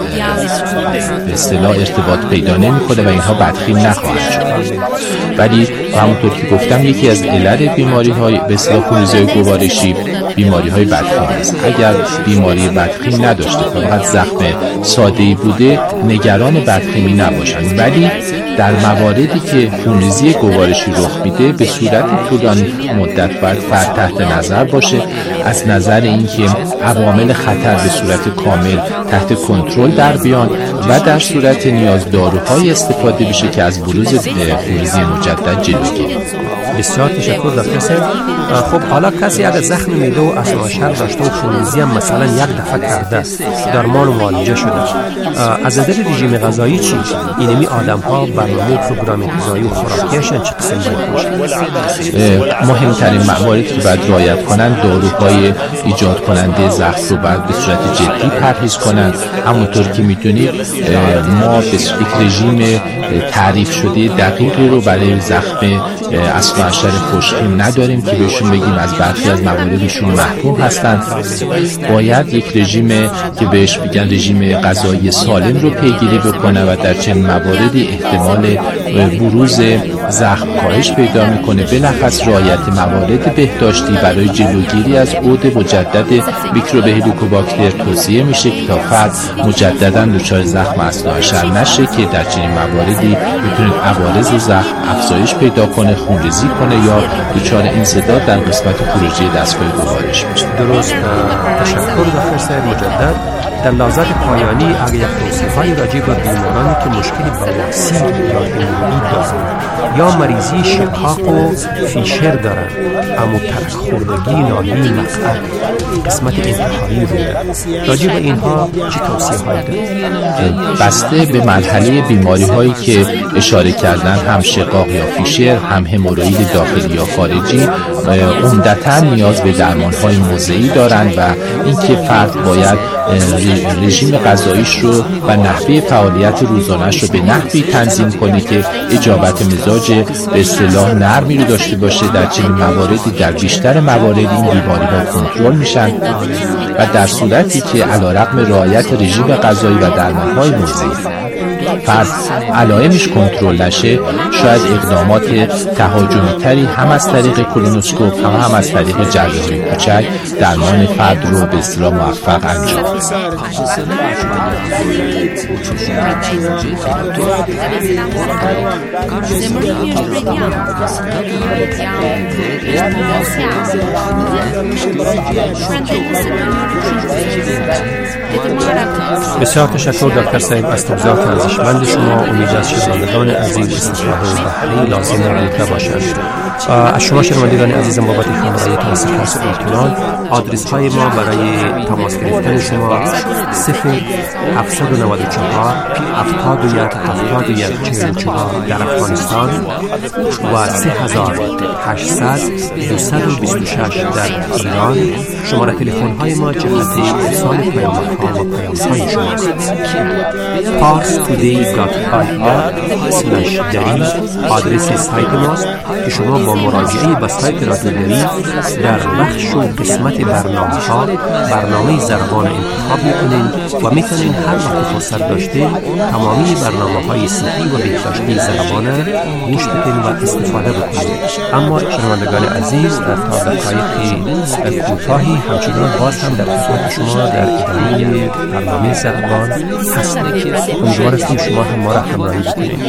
به اصطلاح ارتباط پیدا نمی‌کنه و اینها بدخیم نخواهند شد. ولی همونطور که گفتم یکی از علل بیماری‌های به اصطلاح خونریزی گوارشی بیماری‌های بدخیم است. اگر بیماری بدخیم نداشته فقط زخم ساده‌ای بوده، نگران بدخیمی نباشند. ولی در مواردی که خونریزی گوارشی رخ میده به صورت طولانی مدت باید فرد تحت نظر باشه، از نظر اینکه عوامل خطر به صورت کامل تحت کنترل در بیان و در صورت نیاز داروهای استفاده بشه که از بروز خونریزی مجدد جلوگیری. بسیار تشکر دکتر صاحب. خب حالا کسی اگر زخم معده و اساسشر داشته و خونریزی هم مثلا یک دفعه کرده، درمان و معالجه شده، از نظر رژیم غذایی چی؟ اینمی آدم ها برنامه پروگرام غذایی و خوراکیشان چه قسم باید باشه؟ مهمترین مواردی که باید رعایت کنند داروهای ایجاد کننده زخم رو باید به صورت جدی پرهیز کنند. همونطور که میدونید ما به یک رژیم تعریف شده دقیقی رو برای زخم اساسشر خوشخیم نداریم که بهشون بگیم از برخی از مواردشون محروم هستند. باید یک رژیم که بهش میگن رژیم غذایی سالم رو پیگیری بکنه و در چنین مواردی احتمال بروز زخم کاهش پیدا میکنه. بلخص رعایت موارد بهداشتی برای جلوگیری از عود مجدد میکروب هلیکوباکتر توصیه میشه که تا فرد مجددا دچار زخم اساسشر نشه که در چنین مواردی میتونه عوارض زخم افزایش پیدا کنه، خونریزی کنه یا دچار انسداد در قسمت خروجی دستگاه گوارش بشه. درست. تشکر دکتر صاحب مجدد. در لحظات پایانی اگر یک توصیه‌های راجع به بیمارانی که مشکلی بواسیر یا ایمنی دارند یا مریضی شقاق و فیشر دارند اما ترک‌خوردگی ناحیه مقعد قسمت انتحاری بوده، راجع به اینها چه توصیه‌هایی دارید؟ بسته به مرحله بیماری‌هایی که اشاره کردن، هم شقاق یا فیشر، هم هموروئید داخلی یا خارجی، عمدتاً نیاز به درمان‌های موضعی دارند و اینکه فرد باید رژیم غذاییش رو و نحوه فعالیت روزانه‌اش رو به نحوی تنظیم کنه که اجابت مزاج به اصطلاح نرمی رو داشته باشه. در چنین مواردی در بیشتر موارد این بیماری‌ها کنترل میشن و در صورتی که علیرغم رعایت رژیم غذایی و درمان‌های موضعی فرد علائمش کنترل نشه، شاید اقدامات تهاجمی تری هم از طریق کولونوسکوپ هم از طریق جراحی کوچک درمان فرد رو به اصطلاح موفق انجام بده. بسیار تشکر دکتر صاحب از توضیحات ارزشمند شما. امید است شنوندگان عزیز استفاده و بهره لازم را برده باشند. از شما شنوندگان عزیزم بابت همراهیتان سپاس و امتنان. آدرس های ما برای تماس گرفتن شما 0794 71 در افغانستان و 3800 226 در ایران. شماره تلفن های ما جهت ارسال پیامک ها و پیام های شماست. parstoday.ir/dari آدرس سایت ماست که شما با مراجعه به سایت رادیو دری در بخش و قسمت برنامه زربان انتخاب میکنین و میتونین هر وقت فرصت داشته تمامی برنامه‌های صحی و بهداشتی زربان گوش بدین و استفاده بکنید. اما شنوندگان عزیز، در تا دقایق کوتاهی همچنان باز هم در خدمت شما در ادامه برنامه زربان هستیم. امیدوار هستیم شما هم ما را همراهی بکنید.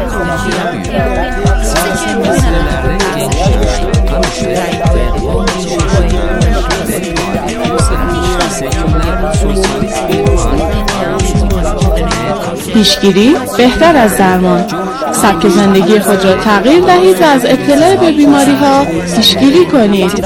پیشگیری بهتر از درمان. سبک زندگی خود را تغییر دهید و از ابتلا به بیماری ها پیشگیری کنید.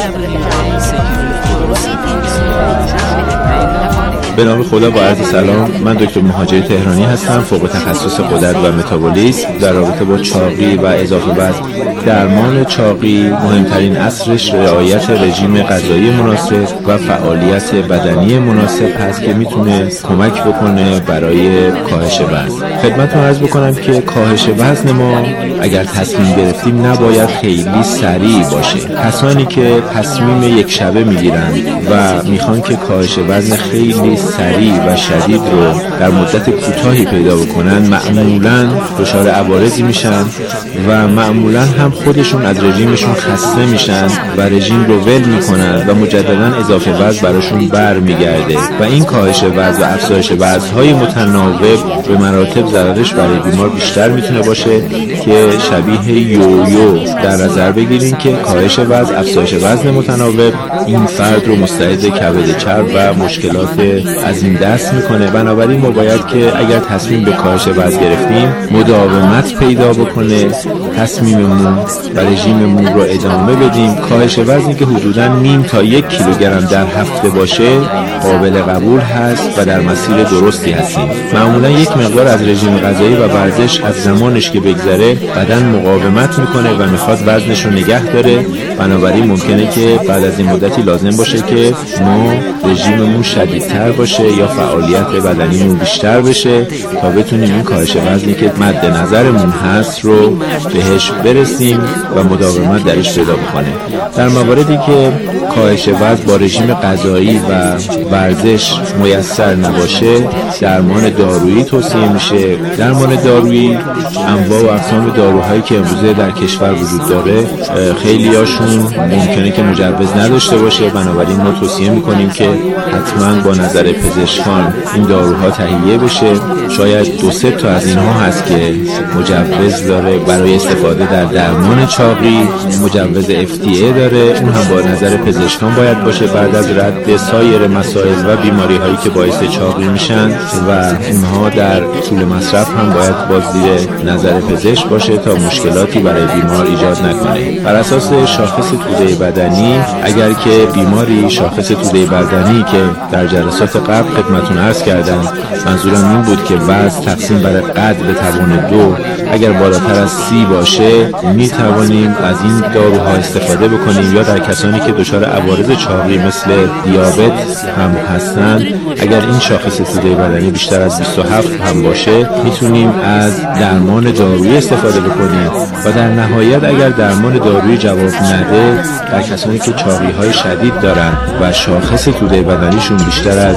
به نام خدا با عرض سلام، من دکتر مهاجری تهرانی هستم، فوق تخصص غدد و متابولیسم. در رابطه با چاقی و اضافه وزن، درمان چاقی مهمترین اصلش رعایت رژیم غذایی مناسب و فعالیت بدنی مناسب هست که میتونه کمک بکنه برای کاهش وزن. خدمتتون عرض بکنم که کاهش وزن ما اگر تصمیم گرفتیم نباید خیلی سریع باشه. کسانی که تصمیم یک شبه میگیرن و میخوان که کاهش وزن خیلی سریع و شدید رو در مدت کوتاهی پیدا بکنن، معمولاً دچار عوارضی میشن و معمولاً هم خودشون از رژیمشون خسته میشن و رژیم رو ول میکنن و مجدداً اضافه وزن براشون برمیگرده و این کاهش وزن و افزایش وزن‌های متناوب به مراتب ضررش برای بیمار بیشتر میتونه باشه که شبیه یویو در نظر بگیریم که کاهش وزن، افزایش وزن متناوب این فرد رو مستعد کبد چرب و مشکلات از این دست میکنه. بنابراین ما باید که اگر تصمیم به کاهش وزن گرفتیم مداومت پیدا بکنه، تصمیممون و رژیممون رو ادامه بدیم. کاهش وزنی که حدوداً نیم تا 1 کیلوگرم در هفته باشه قابل قبول هست و در مسیر درستی هستیم. معمولاً یک مقدار از رژیم غذایی و ورزش از زمانش که بگذره بدن مقاومت میکنه و میخواد وزنش رو نگه داره. بنابراین ممکنه که بعد از این مدتی لازم باشه که ما رژیممون شدیدتر باشه یا فعالیت بدنیمون بیشتر بشه تا بتونیم این کاهش وزنی که مد نظرمون هست رو بهش برسیم و مداومت درش پیدا بکنه. در مواردی که کاهش وزن با رژیم غذایی و ورزش میسر نباشه، درمان دارویی توصیه میشه. درمان دارویی انواع و اقسام داروهایی که امروزه در کشور وجود داره خیلی هاشون ممکنه که مجوز نداشته باشه. بنابراین ما توصیه میکنیم که حتما با نظر پزشکان این داروها تهیه بشه. شاید 2-3 تا از اینها هست که مجوز داره برای استفاده در درمان چاقی، مجوز FDA داره، اون هم با نظر پزشکان باید باشه بعد از رد سایر مسائل و بیماری هایی که باعث چاقی میشن و اونها در طول مصرف هم باید باز زیر نظر پزشک باشه تا مشکلاتی برای بیمار ایجاد نکنه. بر اساس شاخص توده بدنی، اگر که بیماری شاخص توده بدنی که در جلسات قبل خدمتتون عرض کردم منظورم این بود که وزن تقسیم بر قد به توان 2 اگر بالاتر از 30 باشه میتوانیم از این داروها استفاده بکنیم، یا در کسانی که دچار عوارض چاقی مثل دیابت هم هستند اگر این شاخص توده بدنی بیشتر از 27 هم باشه میتونیم از درمان دارویی استفاده بکنیم و در نهایت اگر درمان دارویی جواب نده در کسانی که چاقی های شدید دارن و شاخص توده بدنیشون بیشتر از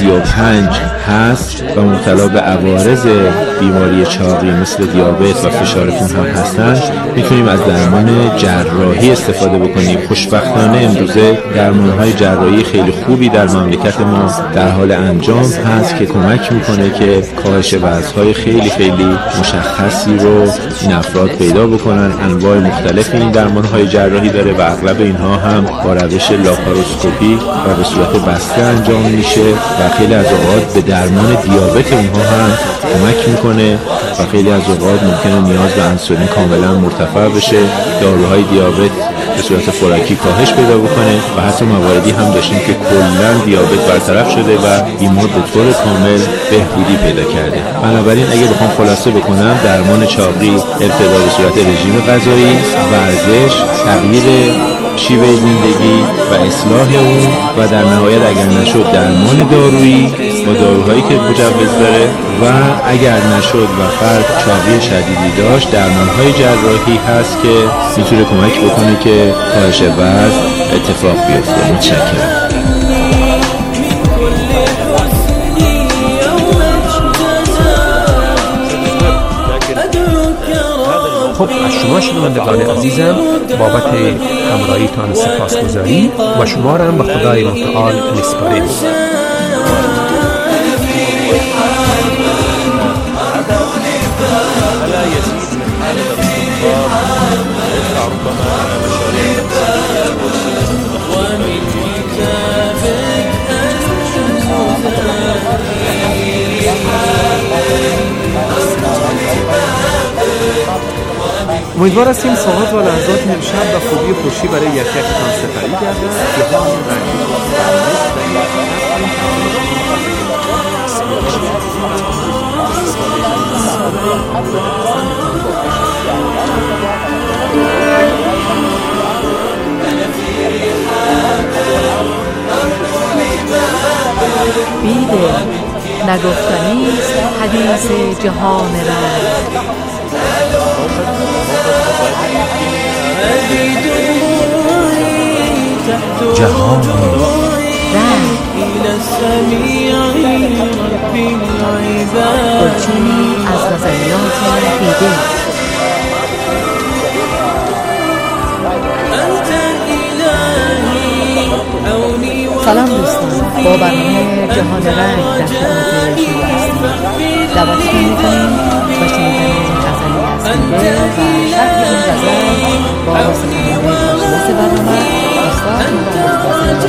35 هست و مبتلا به عوارض بیماری چاقی مثل دیابت و فشار خون هم هستن میتونیم از درمان جراحی استفاده بکنیم. خوشبختانه امروزه درمان‌های جراحی خیلی خوبی در مملکت ما در حال انجام هست که کمک میکنه که کاهش وزن‌های خیلی مشخصی رو این افراد پیدا بکنن. انواع مختلف این درمان‌های جراحی داره و اغلب اینها هم با روش لاپاروسکوپی و به صورت بسته انجام میشه و خیلی از اوقات به درمان دیابت اونها هم کمک میکنه و خیلی از اوقات ممکنه نیاز به انسولین کاملا مرتفع بشه، داروهای دیابت به صورت خوراکی کاهش پیدا بکنه و حتی مواردی هم داشتیم که کلا دیابت برطرف شده و بیمار به طور کامل بهبودی پیدا کرده. بنابراین اگه بخوام خلاصه بکنم، درمان چاقی ابتدا به صورت رژیم غذایی، ورزش، تغییر شیوه زندگی و اصلاح اون و در نهایت اگر نشد درمان دارویی با داروهایی که مجوز داره و اگر نشد و فرد چاقی شدیدی داشت، درمانهای جراحی هست که میتونه کمک بکنه که کاهش وزن اتفاق بیفته. متشکرم. خب از شما شنوندگان عزیزم بابت همراهیتان سپاسگزاری و شما را به خدای متعال میسپاریم. امیدوار هستیم ساعات و لحظات امشب و خوبی و خوشی برای یک تان سپری گردد. بیده نگفتنیست حدیث جهان رنگ، جهان رنگ گلچینی از غزلیات بیده. سلام دوستان، با برنامه جهان رنگ در خدمت شما هستیم. دعوتتون می‌کنیم با شنیدن غزلی از بیده و شرح این غزل با سخنرانی مجلس برنامه استاد مهندس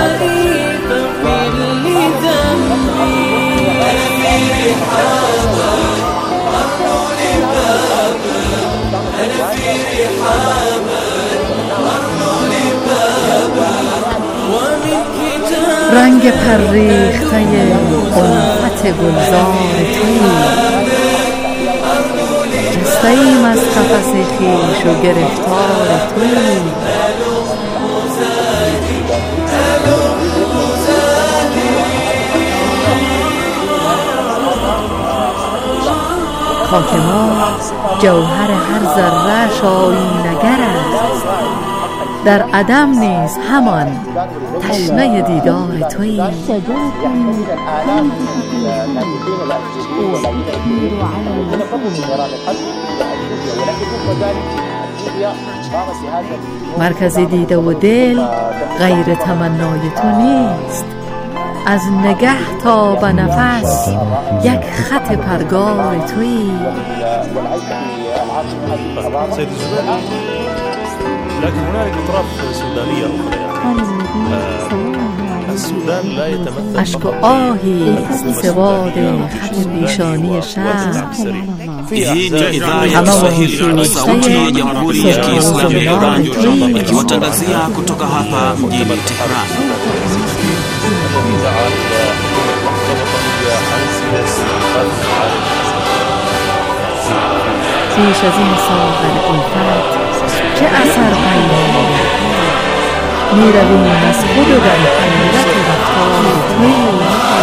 رنگ پریخته الفت گلزار تویی، جسته‌ایم از قفس خویش و گرفتار تویی. خاک ما جوهر هر ذره‌اش آیینه‌گر است، در عدم نیز همان تشنه دیدار تویی. مرکز دیده و دل غیر تمنای تو نیست، از نگه تا به نفس یک خط پرگار تویی. لكن هناك أطراف سودانية أخرى السودان لا يتمثل اشک و آهی سواد خط پیشانی شهر، همه وحشی sauti ya Jamhuri ya Kiislamu ya Iran ikiwatangazia kutoka hapa mjini Tehran. پیش از این ساغر الفت چه اثر پیدا می رویم از خود و در حیرت رفتار تویی.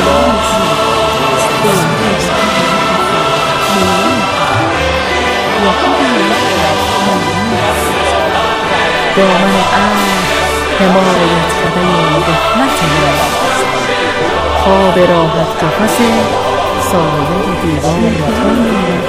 دامن عشق حمایت خدای رحمت ماست، خواب راحت قفس سایه دیوان تویی.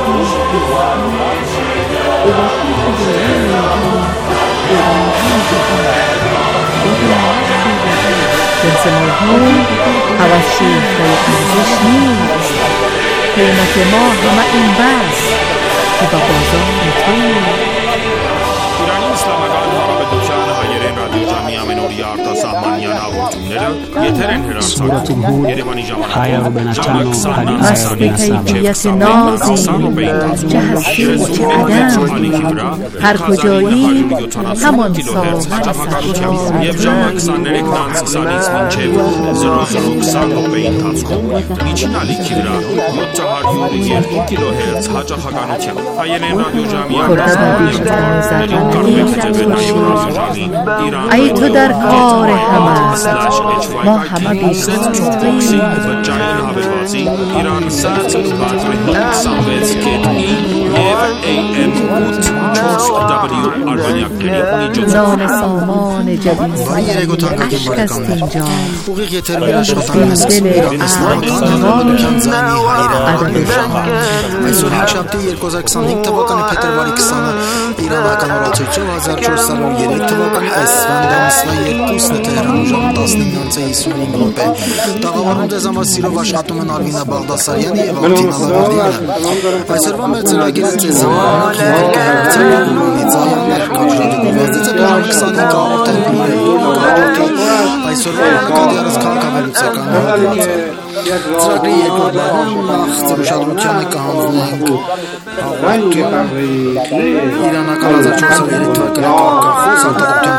جنس موهوم هوس شیفته ارزش نیست، قیمت ما همه این بس که با بازار تویی. ایرانی اسلامگان ما را به دوشان حجره رادیو جامعه منوریار تا سامانیان آورد. صورة الهود حيا وبناتانو مست کیفیت نازی چه هستی و چه عدم هر کجایی همان ساحل ای تو در کار همه ما همه نام سامان جدید عشق است اینجا Այսօր հինգշաբթի 2025 թվականի փետրվարի 20-ը իրանական օրացույցով 1403 թվականի այսվան ամսվա 2-ն է Թեհրանում ժամը 19:55 Տաղավարում դեզ համար սիրով աշխատում են Արվինա Բաղդասարյանը եւ Ալթին Ալավերդյանը Այսօրվա մեր ծրագիրը ձեզ ժամանակ կհերցնել Նիցայաններ կարգավորված է 25 հաղորդել այսօրվա նկատիարս քաղաքավարության ծրագրի երկրորդ բաժնում նախ ծրուշադրությանը կհանձնենք իրանական 1403 թվականի կարգախոս արտադրության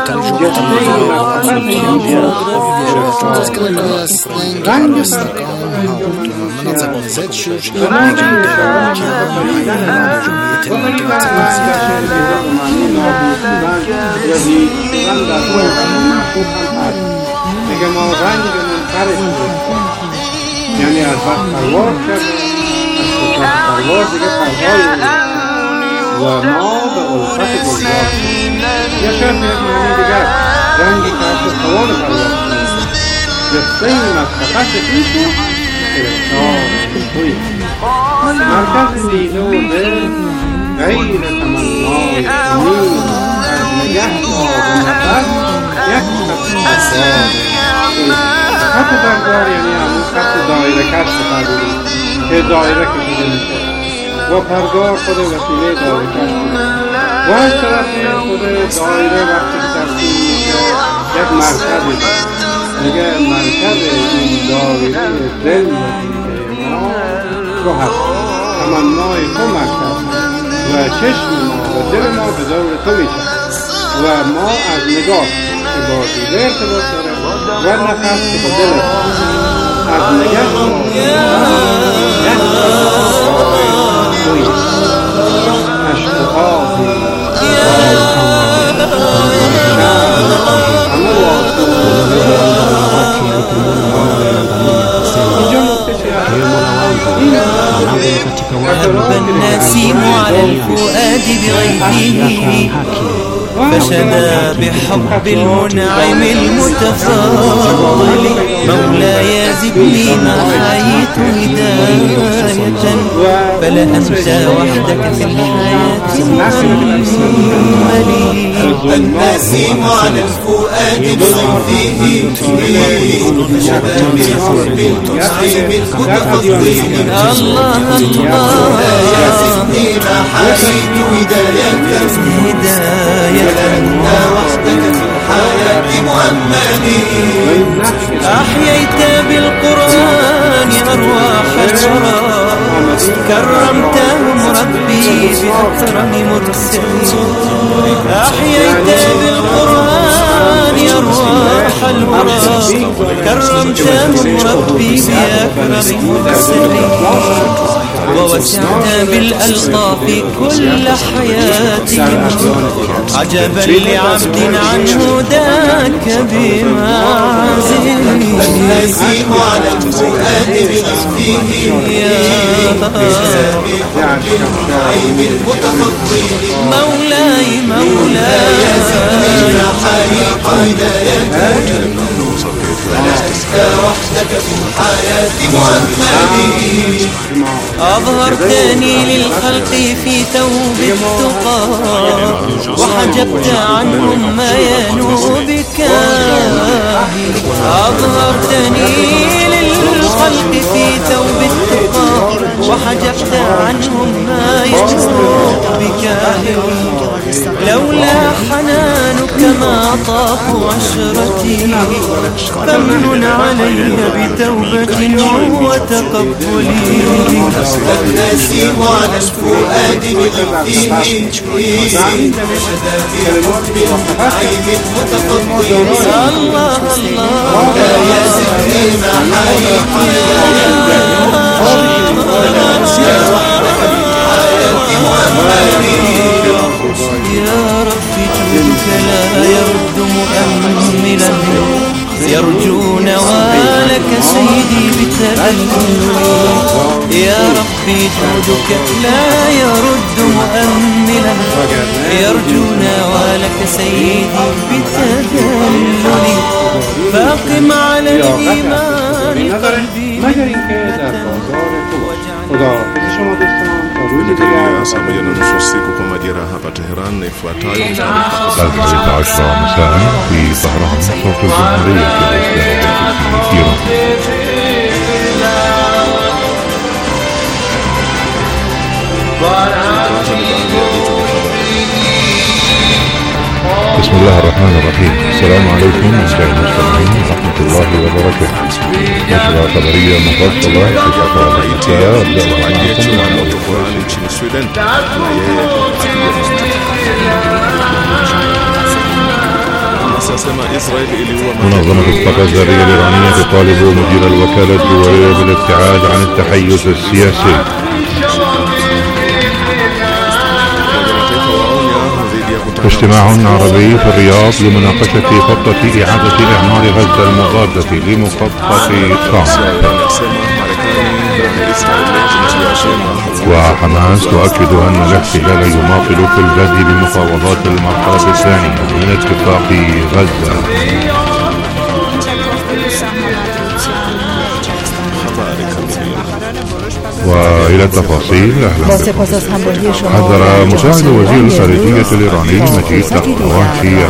یعنی از وقت پرواز کرده از کجا پرواز دیگه پرواز و ما به الفت گذار یه شرط معنی دیگر رنگی که از توان پرواز جسته این از خفت ایشو ارسال توی مرکز دیده و دل غیر تمنای امید از نگه دار و نفس یک خط بردار یعنی همون خط دایره کشت پرداری که دایره کشیده میشه و پرگار خود وسیله دایره کشت و از طرفی خود دایره وقتی که ترسیم میشه یک مرکزی میگه مرکز این دایره دل ما رو هست تمنای تو مرکز و چشم ما و دل ما به دور تو میشه و ما از نگاه که با دیده ارتباط داره و نفس که با دل از نگه هب النسيم على الفؤاد بغيثه فشدا بحب المنعم المتفضل مولاي زدني ما حييت هداية فلا أنت وحدك في الحياة مؤملي النسيم على الفؤاد بغيثه فشدا بحب المنعم المتفضل الله مولاي زدني ما حييت هداية أنت وحدك في الحياة مؤملي أحييت بالقرآن أرواح الورى كرمتهم ربي بأكرم مرسلين أحييت بالقرآن أرواح الورى كرمتهم ربي بأكرم مرسلين ووسعت بالألطاف كل حياتهم عجبا لعبد عن هداك بمعزل النسيم على الفؤاد بغيثه مولاي مولاي حريق هدايتك فلست وحدك في الحياة مؤملي أظهرتني للخلق في ثوب التقى وحجبت عنهم ما ينوب بكاهي أظهرتني للخلق في ثوب التقى وحجبت عنهم ما ينوب بكاهي لولا حنانك كما طافوا عشرتي فمن علي بتوبة وتقبلي نسي ونشفو آدم فيه عيب متقبل الله الله يا سيدي يا رب جودك لا يرد مؤملا يرجو نوالك سيدي بتذلل يا ربي جودك لا يرد مؤملا يرجو نوالك سيدي بتذلل فاقم على الإيمان قلبي pamoja na nusu usiku kwa majira hapa Tehran na ifuatayo الحادية عشرة مساء في طهران صوت الجمهورية الإسلامية في إيران. بسم الله الرحمن الرحيم. السلام عليكم أعزائي المستمعين ورحمة الله وبركاته. نشرة خبرية مفصلة في ساعة المساء أبدأ منظمة الطاقة الذرية الإيرانية تطالب مدير الوكالة الدولية بالابتعاد عن التحيز السياسي. اجتماع عربي في الرياض لمناقشة خطة إعادة إعمار غزة المضادة لمخطط ترامب. وحماس تؤكد أن الاحتلال يماطل في البدء بمفاوضات المرحلة الثانية من اتفاق غزة. وإلى التفاصيل. حذر مساعد وزير الخارجية الإيراني مجيد تخطوانشي